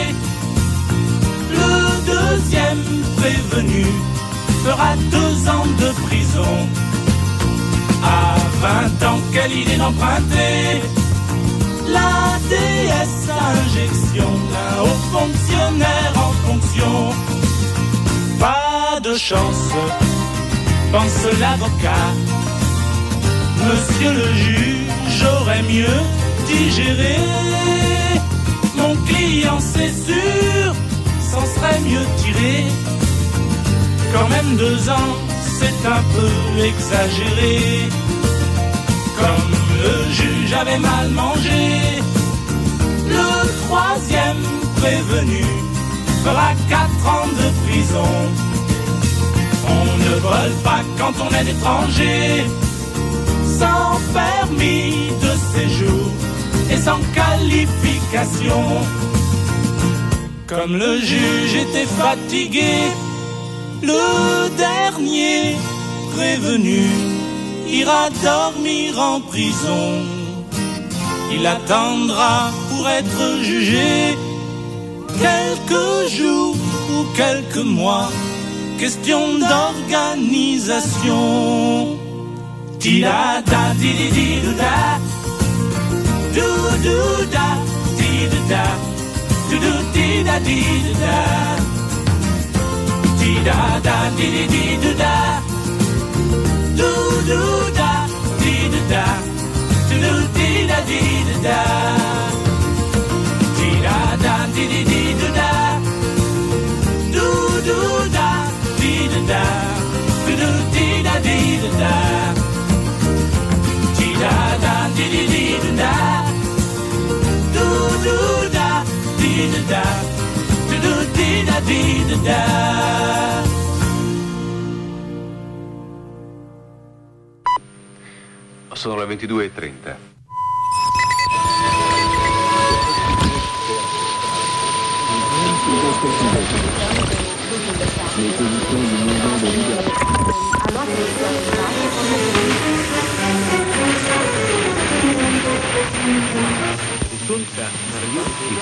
le deuxième prévenu fera 2 ans de prison. À 20 ans, quelle idée d'emprunter la DS injection d'un haut fonctionnaire en fonction. Pas de chance, pense l'avocat. Monsieur le juge aurait mieux digéré. Mon client, c'est sûr, s'en serait mieux tiré. Quand même 2 ans, c'est un peu exagéré. Comme le juge avait mal mangé, le troisième prévenu fera 4 ans de prison. On ne vole pas quand on est étranger, sans permis de séjour et sans qualification. Comme le juge était fatigué, le dernier prévenu ira dormir en prison. Il attendra pour être jugé quelques jours ou quelques mois. Question d'organisation. Di-da-da, di-di-di-do-da, do-do-da, di-da-da, do-do-di-da-di-da-da, di-da-da, di-di-di-do-da, do-do-da, di-da-da, do-do-di-da-di-da-da, di-da-da, di-di-di-do-da, do-do-da, di-da-da, do-do-di-da-di-da-da. Da da di di di da, do do da di da, do do di da di da. Sono le 22:30. Risulta nervioso.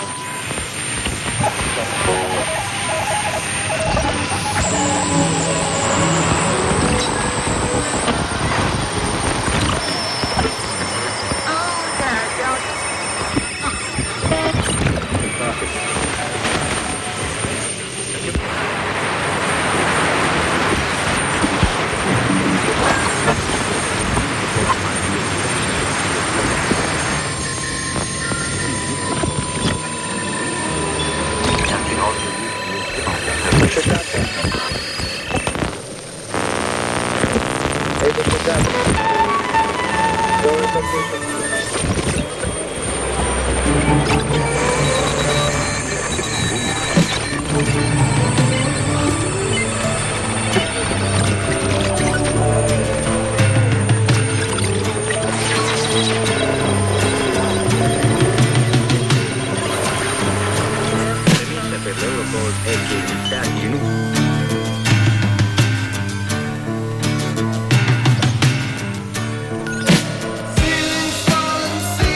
Feeling falling.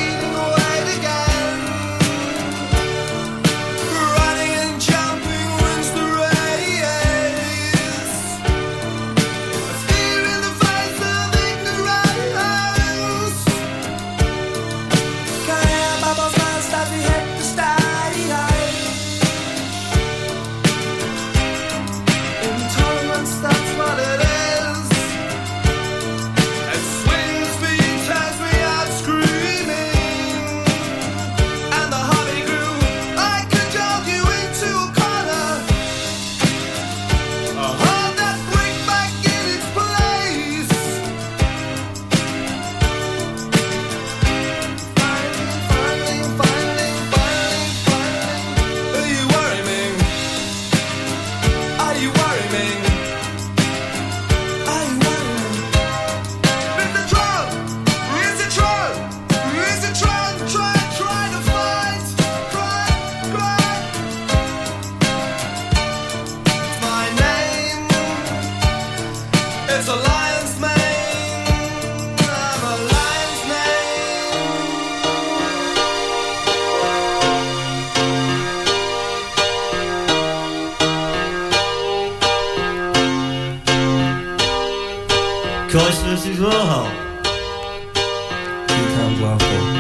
Joyceless is all. Two times laughter.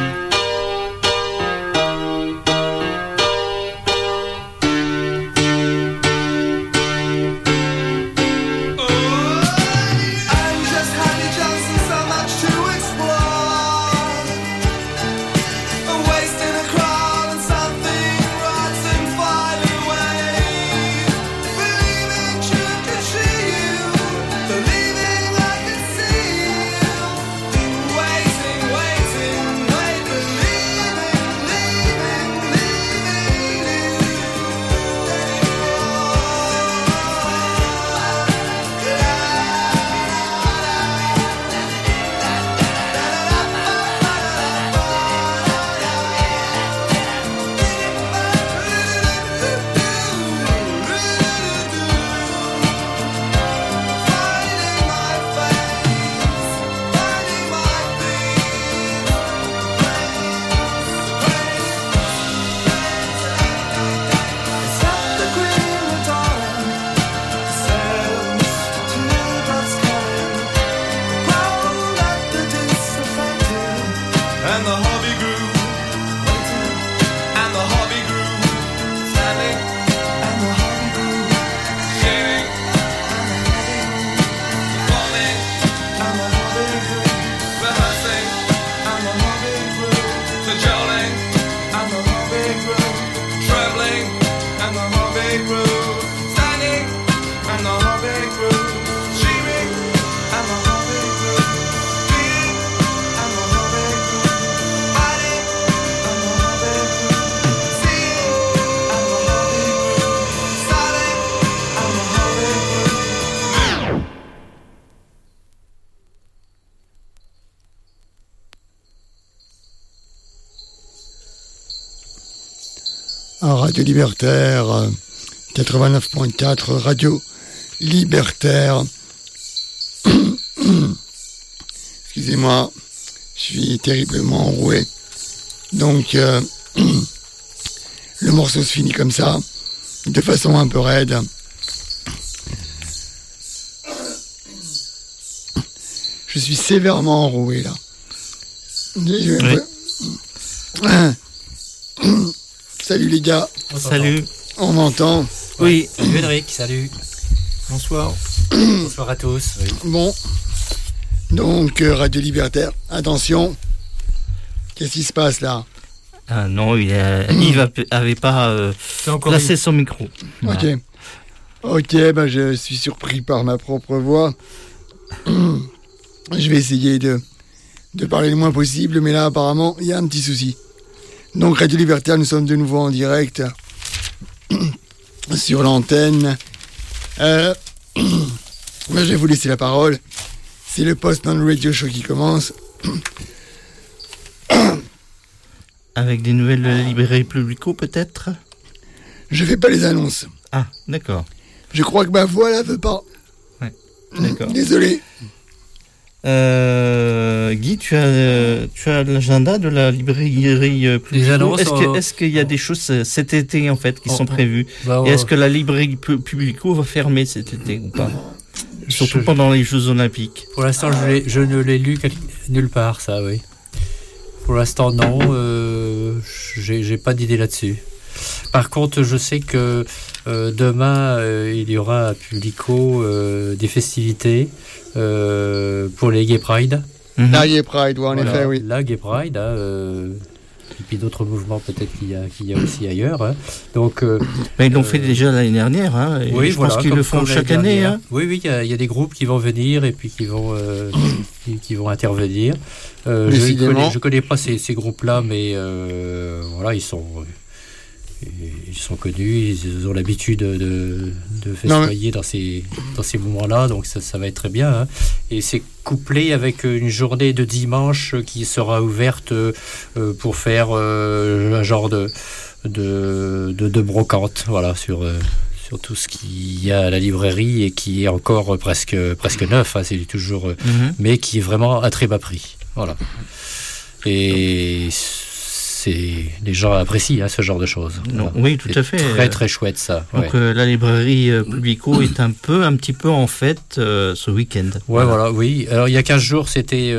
Radio Libertaire, 89.4, Radio Libertaire. Excusez-moi, je suis terriblement enroué. Donc, le morceau se finit comme ça, de façon un peu raide. Je suis sévèrement enroué, là. Oui. Salut les gars. Salut. On m'entend. Oui. Salut Henrik, salut. Bonsoir. Bonsoir à tous. Oui. Bon. Donc, Radio Libertaire, attention. Qu'est-ce qui se passe là? Ah non, Yves avait pas placé son micro. Voilà. Ok, bah, je suis surpris par ma propre voix. Je vais essayer de parler le moins possible, mais là, apparemment, il y a un petit souci. Donc, Radio Libertaire, nous sommes de nouveau en direct sur l'antenne. Je vais vous laisser la parole. C'est le Post-Non Radio Show qui commence. Avec des nouvelles librairies Publico, peut-être? Je fais pas les annonces. Ah, d'accord. Je crois que ma voix là veut pas. Ouais, d'accord. Désolé. Guy, tu as l'agenda de la librairie Publico. Est-ce qu'il y a des choses cet été en fait qui sont prévues? Et est-ce que la librairie Publico va fermer cet été ou pas? Surtout pendant les Jeux Olympiques. Pour l'instant, je ne l'ai lu nulle part, ça, oui. Pour l'instant, non. J'ai pas d'idée là-dessus. Par contre, je sais que demain, il y aura à Publico des festivités pour les Gay Pride. La Gay Pride, ouais, en effet, oui. La Gay Pride, et puis d'autres mouvements peut-être qu'il y a aussi ailleurs. Hein. Donc, mais ils l'ont fait déjà l'année dernière, hein, et oui, je pense qu'ils le font chaque année. Hein. Oui, il y a des groupes qui vont venir et puis qui vont intervenir. Je connais pas ces groupes-là, mais voilà, ils sont connus, ils ont l'habitude de festoyer dans ces moments-là, donc ça va être très bien. Hein. Et c'est couplé avec une journée de dimanche qui sera ouverte pour faire un genre de brocante, voilà, sur tout ce qu'il y a à la librairie et qui est encore presque neuf, hein, c'est toujours, mais qui est vraiment à très bas prix. Voilà. Et les gens apprécient ce genre de choses. Non, oui, tout à fait. Très très chouette ça. Donc la librairie Publico est un petit peu en fête ce week-end. Ouais, voilà, oui. Alors il y a 15 jours, c'était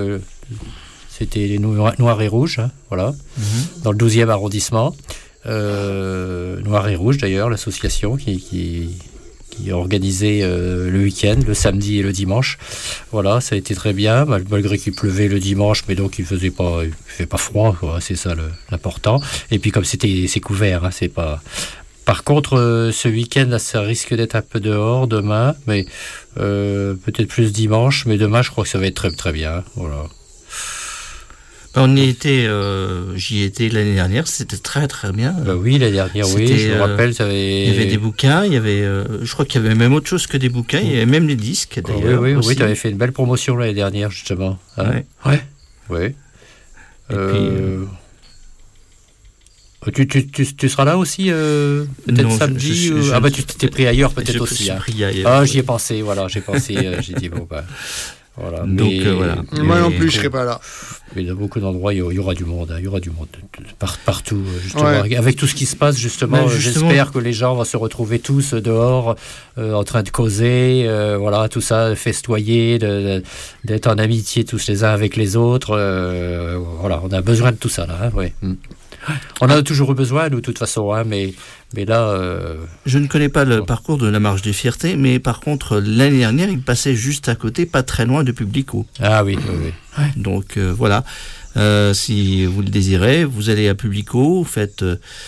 les Noirs et Rouges, voilà, dans le 12e arrondissement. Noirs et Rouges d'ailleurs, l'association qui a organisé le week-end, le samedi et le dimanche. Voilà, ça a été très bien, malgré qu'il pleuvait le dimanche, mais donc il fait pas froid, quoi, c'est ça l'important. Et puis comme c'est couvert, c'est pas... Par contre, ce week-end, là, ça risque d'être un peu dehors demain, mais peut-être plus dimanche, mais demain, je crois que ça va être très très bien. Voilà. J'y étais l'année dernière, c'était très très bien. Oui, l'année dernière, je me rappelle. Il y avait des bouquins, je crois qu'il y avait même autre chose que des bouquins, il y avait même des disques d'ailleurs. Oui, tu avais fait une belle promotion l'année dernière, justement. Ouais. Tu seras là aussi peut-être samedi tu t'es pris ailleurs peut-être aussi. Je me suis pris ailleurs. J'y ai pensé, j'ai dit bon voilà. Donc voilà. Moi non plus, je serai pas là. Mais dans beaucoup d'endroits, il y aura du monde. Il y aura du monde partout, justement. Avec tout ce qui se passe, justement, j'espère que les gens vont se retrouver tous dehors, en train de causer, voilà, tout ça, festoyer, d'être en amitié tous les uns avec les autres. Voilà, on a besoin de tout ça, là. On a toujours eu besoin, nous, de toute façon, mais là... Je ne connais pas le parcours de la Marche des Fiertés, mais par contre, l'année dernière, il passait juste à côté, pas très loin de Publico. Ah oui. Donc, voilà. Si vous le désirez, vous allez à Publico, vous faites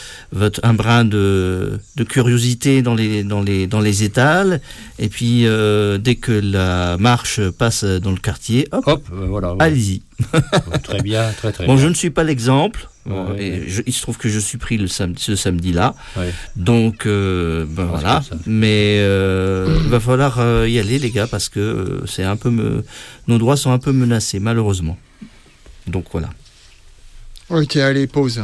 un brin de curiosité dans les étals, et puis dès que la marche passe dans le quartier, voilà, allez-y. Très bien, très très bien. Bon, je ne suis pas l'exemple. Il se trouve que je suis pris ce samedi-là, donc voilà. Mais il va falloir y aller, les gars, parce que c'est un peu nos droits sont un peu menacés, malheureusement. Donc voilà. Ok, allez, pause.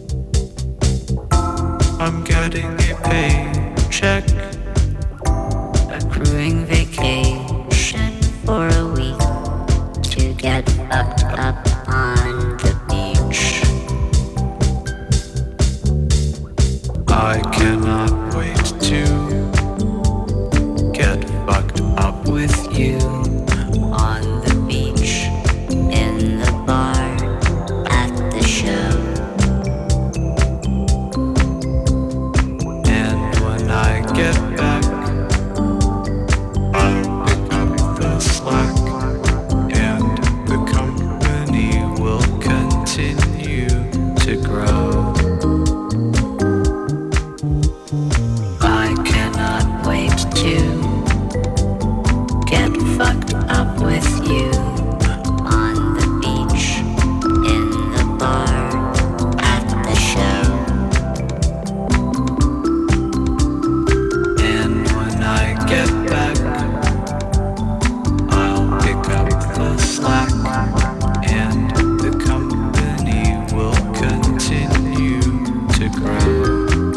I'm getting a paycheck accruing vacation for a week to get fucked up on the beach. I cannot wait to get fucked up with you on the beach, in the bar, at the show. And when I get back, I'll pick up the slack, and the company will continue to grow. I cannot wait to get fucked up with you on the beach, in the bar, at the show. And when I get back, I'll pick up the slack, and the company will continue to grow.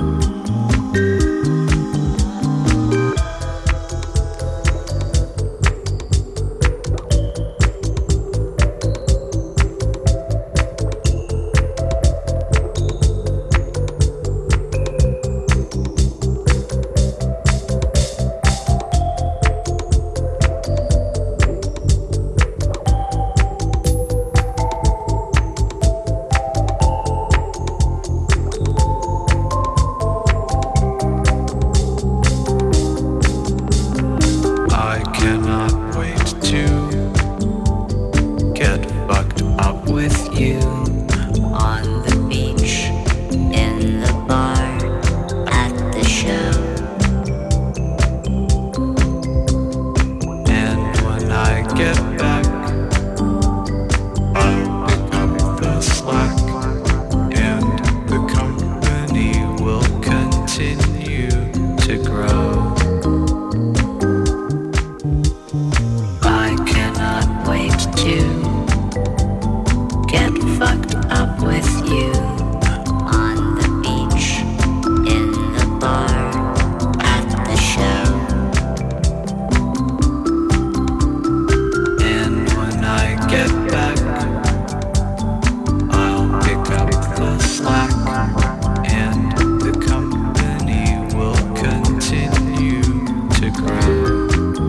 I cannot wait to get fucked up with you On the beach, in the bar, at the show. and when I get back, I'll pick up the slack, and the company will continue to grow. I cannot wait to get fucked up with you on the beach, in the bar, at the show. And when I get back, I'll pick up the slack, and the company will continue to grow.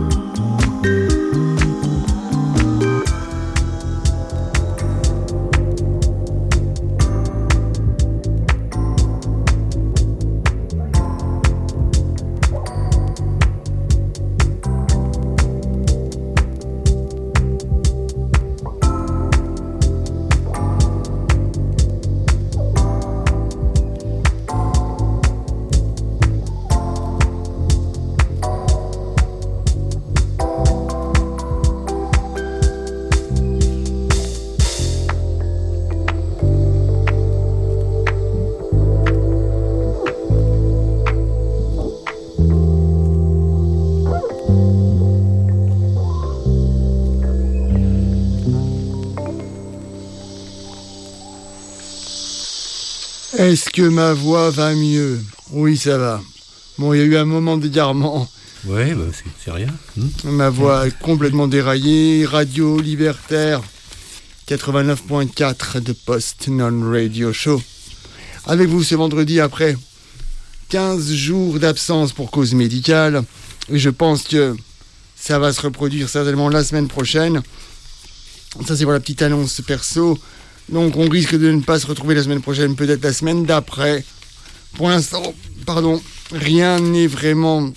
Est-ce que ma voix va mieux? Oui, ça va. Bon, il y a eu un moment d'égarement. Ouais, bah, c'est rien. Ma voix est complètement déraillée. Radio Libertaire 89.4 de Post Non Radio Show. Avec vous ce vendredi après 15 jours d'absence pour cause médicale. Et je pense que ça va se reproduire certainement la semaine prochaine. Ça, c'est pour la petite annonce perso. Donc, on risque de ne pas se retrouver la semaine prochaine, peut-être la semaine d'après. Pour l'instant, rien n'est vraiment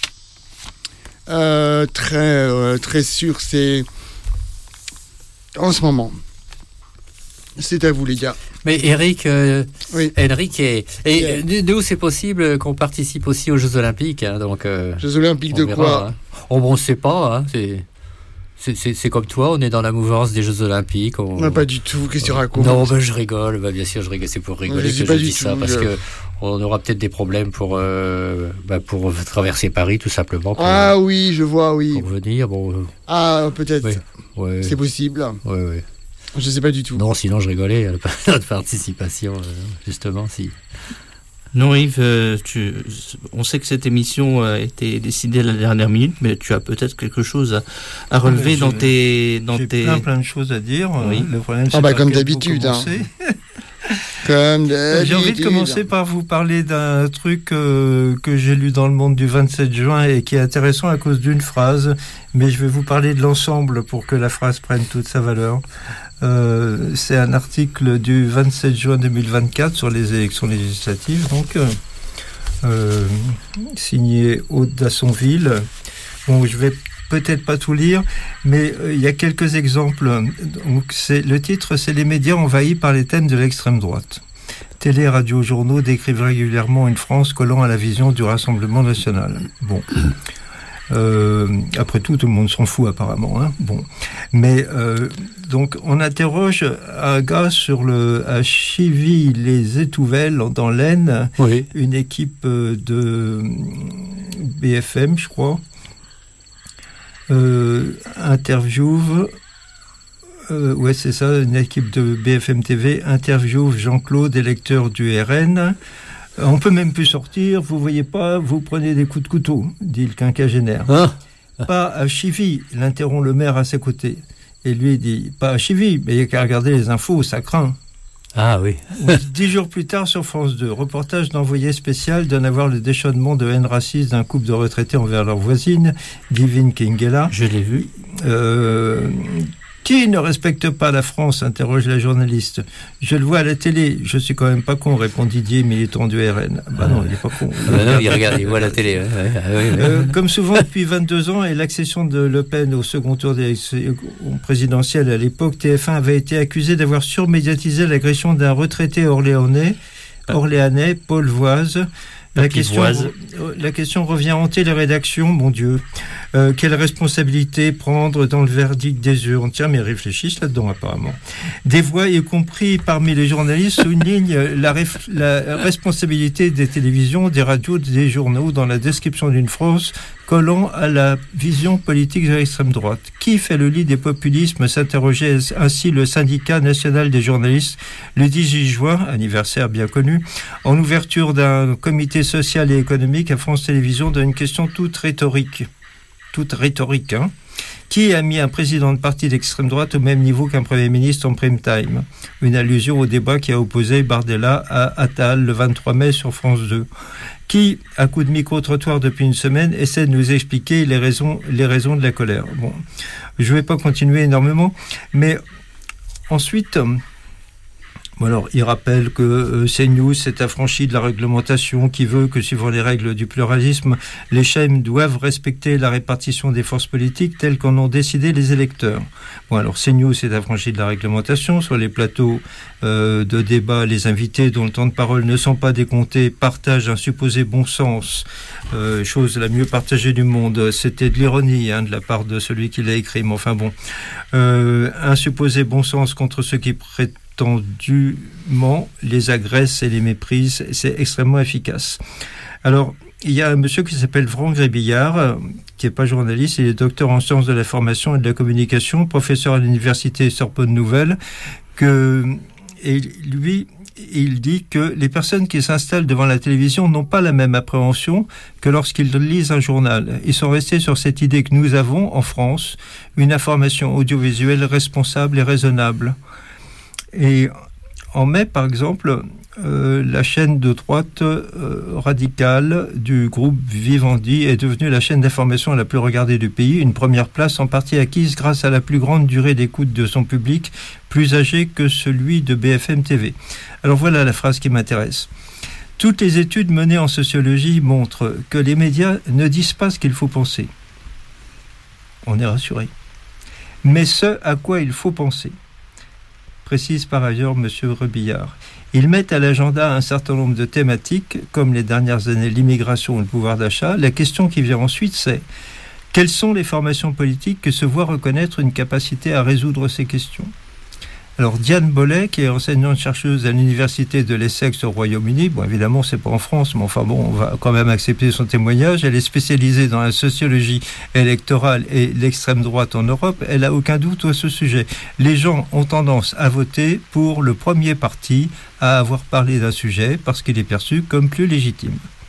très sûr. C'est en ce moment. C'est à vous, les gars. Mais Eric, oui. Henrik, nous, c'est possible qu'on participe aussi aux Jeux Olympiques. Hein, donc, Jeux Olympiques de verra, quoi hein. On ne sait pas. Hein, c'est comme toi, on est dans la mouvance des Jeux Olympiques. Non, pas du tout, qu'est-ce que tu racontes? Non, je rigole, bien sûr, je rigole, c'est pour rigoler que je dis ça, parce que on aura peut-être des problèmes pour traverser Paris, tout simplement. Oui, je vois, oui. Pour venir, peut-être. Oui, ouais. C'est possible. Oui. Je sais pas du tout. Non, sinon je rigolais à notre participation, justement, si. Non, Yves, on sait que cette émission a été décidée à la dernière minute, mais tu as peut-être quelque chose à relever dans tes... J'ai plein de choses à dire. Oui. Le problème, c'est comme d'habitude. Comme d'habitude. J'ai envie de commencer par vous parler d'un truc que j'ai lu dans Le Monde du 27 juin et qui est intéressant à cause d'une phrase, mais je vais vous parler de l'ensemble pour que la phrase prenne toute sa valeur. C'est un article du 27 juin 2024 sur les élections législatives, donc signé Aude d'Assonville. Bon, je vais peut-être pas tout lire, mais il y a quelques exemples. Donc, le titre, c'est « Les médias envahis par les thèmes de l'extrême droite ». Télé, radio, journaux décrivent régulièrement une France collant à la vision du Rassemblement national. Bon. Après tout le monde s'en fout apparemment. Hein. Bon. Mais donc, on interroge un gars à Chivy-les-Étouvelles, dans l'Aisne, oui. Une équipe de BFM, je crois, interviewe, ouais c'est ça, une équipe de BFM TV interviewe Jean-Claude, électeur du RN. On peut même plus sortir, vous voyez pas, vous prenez des coups de couteau, dit le quinquagénaire. Pas à Chivy, l'interrompt le maire à ses côtés. Et lui dit, pas à Chivy, mais il n'y a qu'à regarder les infos, ça craint. Ah oui. 10 jours plus tard sur France 2, reportage d'envoyé spécial donne à voir le déchaînement de haine raciste d'un couple de retraités envers leur voisine, Divine Kingela. Je l'ai vu. Qui ne respecte pas la France, interroge la journaliste. Je le vois à la télé, je suis quand même pas con, répond Didier, militant du RN. Bah non, il est pas con. Non, il regarde, il voit la télé. Ouais. Comme souvent depuis 22 ans et l'accession de Le Pen au second tour des élections présidentielles à l'époque, TF1 avait été accusé d'avoir surmédiatisé l'agression d'un retraité orléanais, Paul Voise. La question revient hanter les rédactions, mon Dieu. Quelle responsabilité prendre dans le verdict des urnes? Tiens, mais ils réfléchissent là-dedans, apparemment. Des voix, y compris parmi les journalistes, soulignent la responsabilité des télévisions, des radios, des journaux dans la description d'une France collant à la vision politique de l'extrême droite. Qui fait le lit des populismes, s'interrogeait ainsi le syndicat national des journalistes le 18 juin, anniversaire bien connu, en ouverture d'un comité social et économique à France Télévisions d'une question toute rhétorique, hein. Qui a mis un président de parti d'extrême droite au même niveau qu'un Premier ministre en prime time? Une allusion au débat qui a opposé Bardella à Attal le 23 mai sur France 2. Qui, à coup de micro-trottoir depuis une semaine, essaie de nous expliquer les raisons de la colère. Bon, je ne vais pas continuer énormément, mais ensuite... Bon alors, il rappelle que CNews s'est affranchi de la réglementation qui veut que, suivant les règles du pluralisme, les chaînes doivent respecter la répartition des forces politiques telles qu'en ont décidé les électeurs. Bon alors, CNews s'est affranchi de la réglementation. Sur les plateaux de débat, les invités dont le temps de parole ne sont pas décomptés partagent un supposé bon sens, chose la mieux partagée du monde. C'était de l'ironie de la part de celui qui l'a écrit, mais enfin bon. Un supposé bon sens contre ceux qui prétendent les agressent et les méprisent, c'est extrêmement efficace. Alors, il y a un monsieur qui s'appelle Franck Grébillard, qui n'est pas journaliste, il est docteur en sciences de l'information et de la communication, professeur à l'université Sorbonne Nouvelle, et lui, il dit que les personnes qui s'installent devant la télévision n'ont pas la même appréhension que lorsqu'ils lisent un journal. Ils sont restés sur cette idée que nous avons, en France, une information audiovisuelle responsable et raisonnable. Et en mai, par exemple, la chaîne de droite radicale du groupe Vivendi est devenue la chaîne d'information la plus regardée du pays, une première place en partie acquise grâce à la plus grande durée d'écoute de son public, plus âgé que celui de BFM TV. Alors voilà la phrase qui m'intéresse. Toutes les études menées en sociologie montrent que les médias ne disent pas ce qu'il faut penser. On est rassuré. Mais ce à quoi il faut penser. Précise par ailleurs M. Rebillard. Ils mettent à l'agenda un certain nombre de thématiques, comme les dernières années l'immigration ou le pouvoir d'achat. La question qui vient ensuite, c'est quelles sont les formations politiques que se voient reconnaître une capacité à résoudre ces questions? Alors Diane Bollet, qui est enseignante-chercheuse à l'université de l'Essex au Royaume-Uni, bon évidemment c'est pas en France, mais enfin bon, on va quand même accepter son témoignage. Elle est spécialisée dans la sociologie électorale et l'extrême droite en Europe. Elle a aucun doute à ce sujet. Les gens ont tendance à voter pour le premier parti à avoir parlé d'un sujet parce qu'il est perçu comme plus légitime.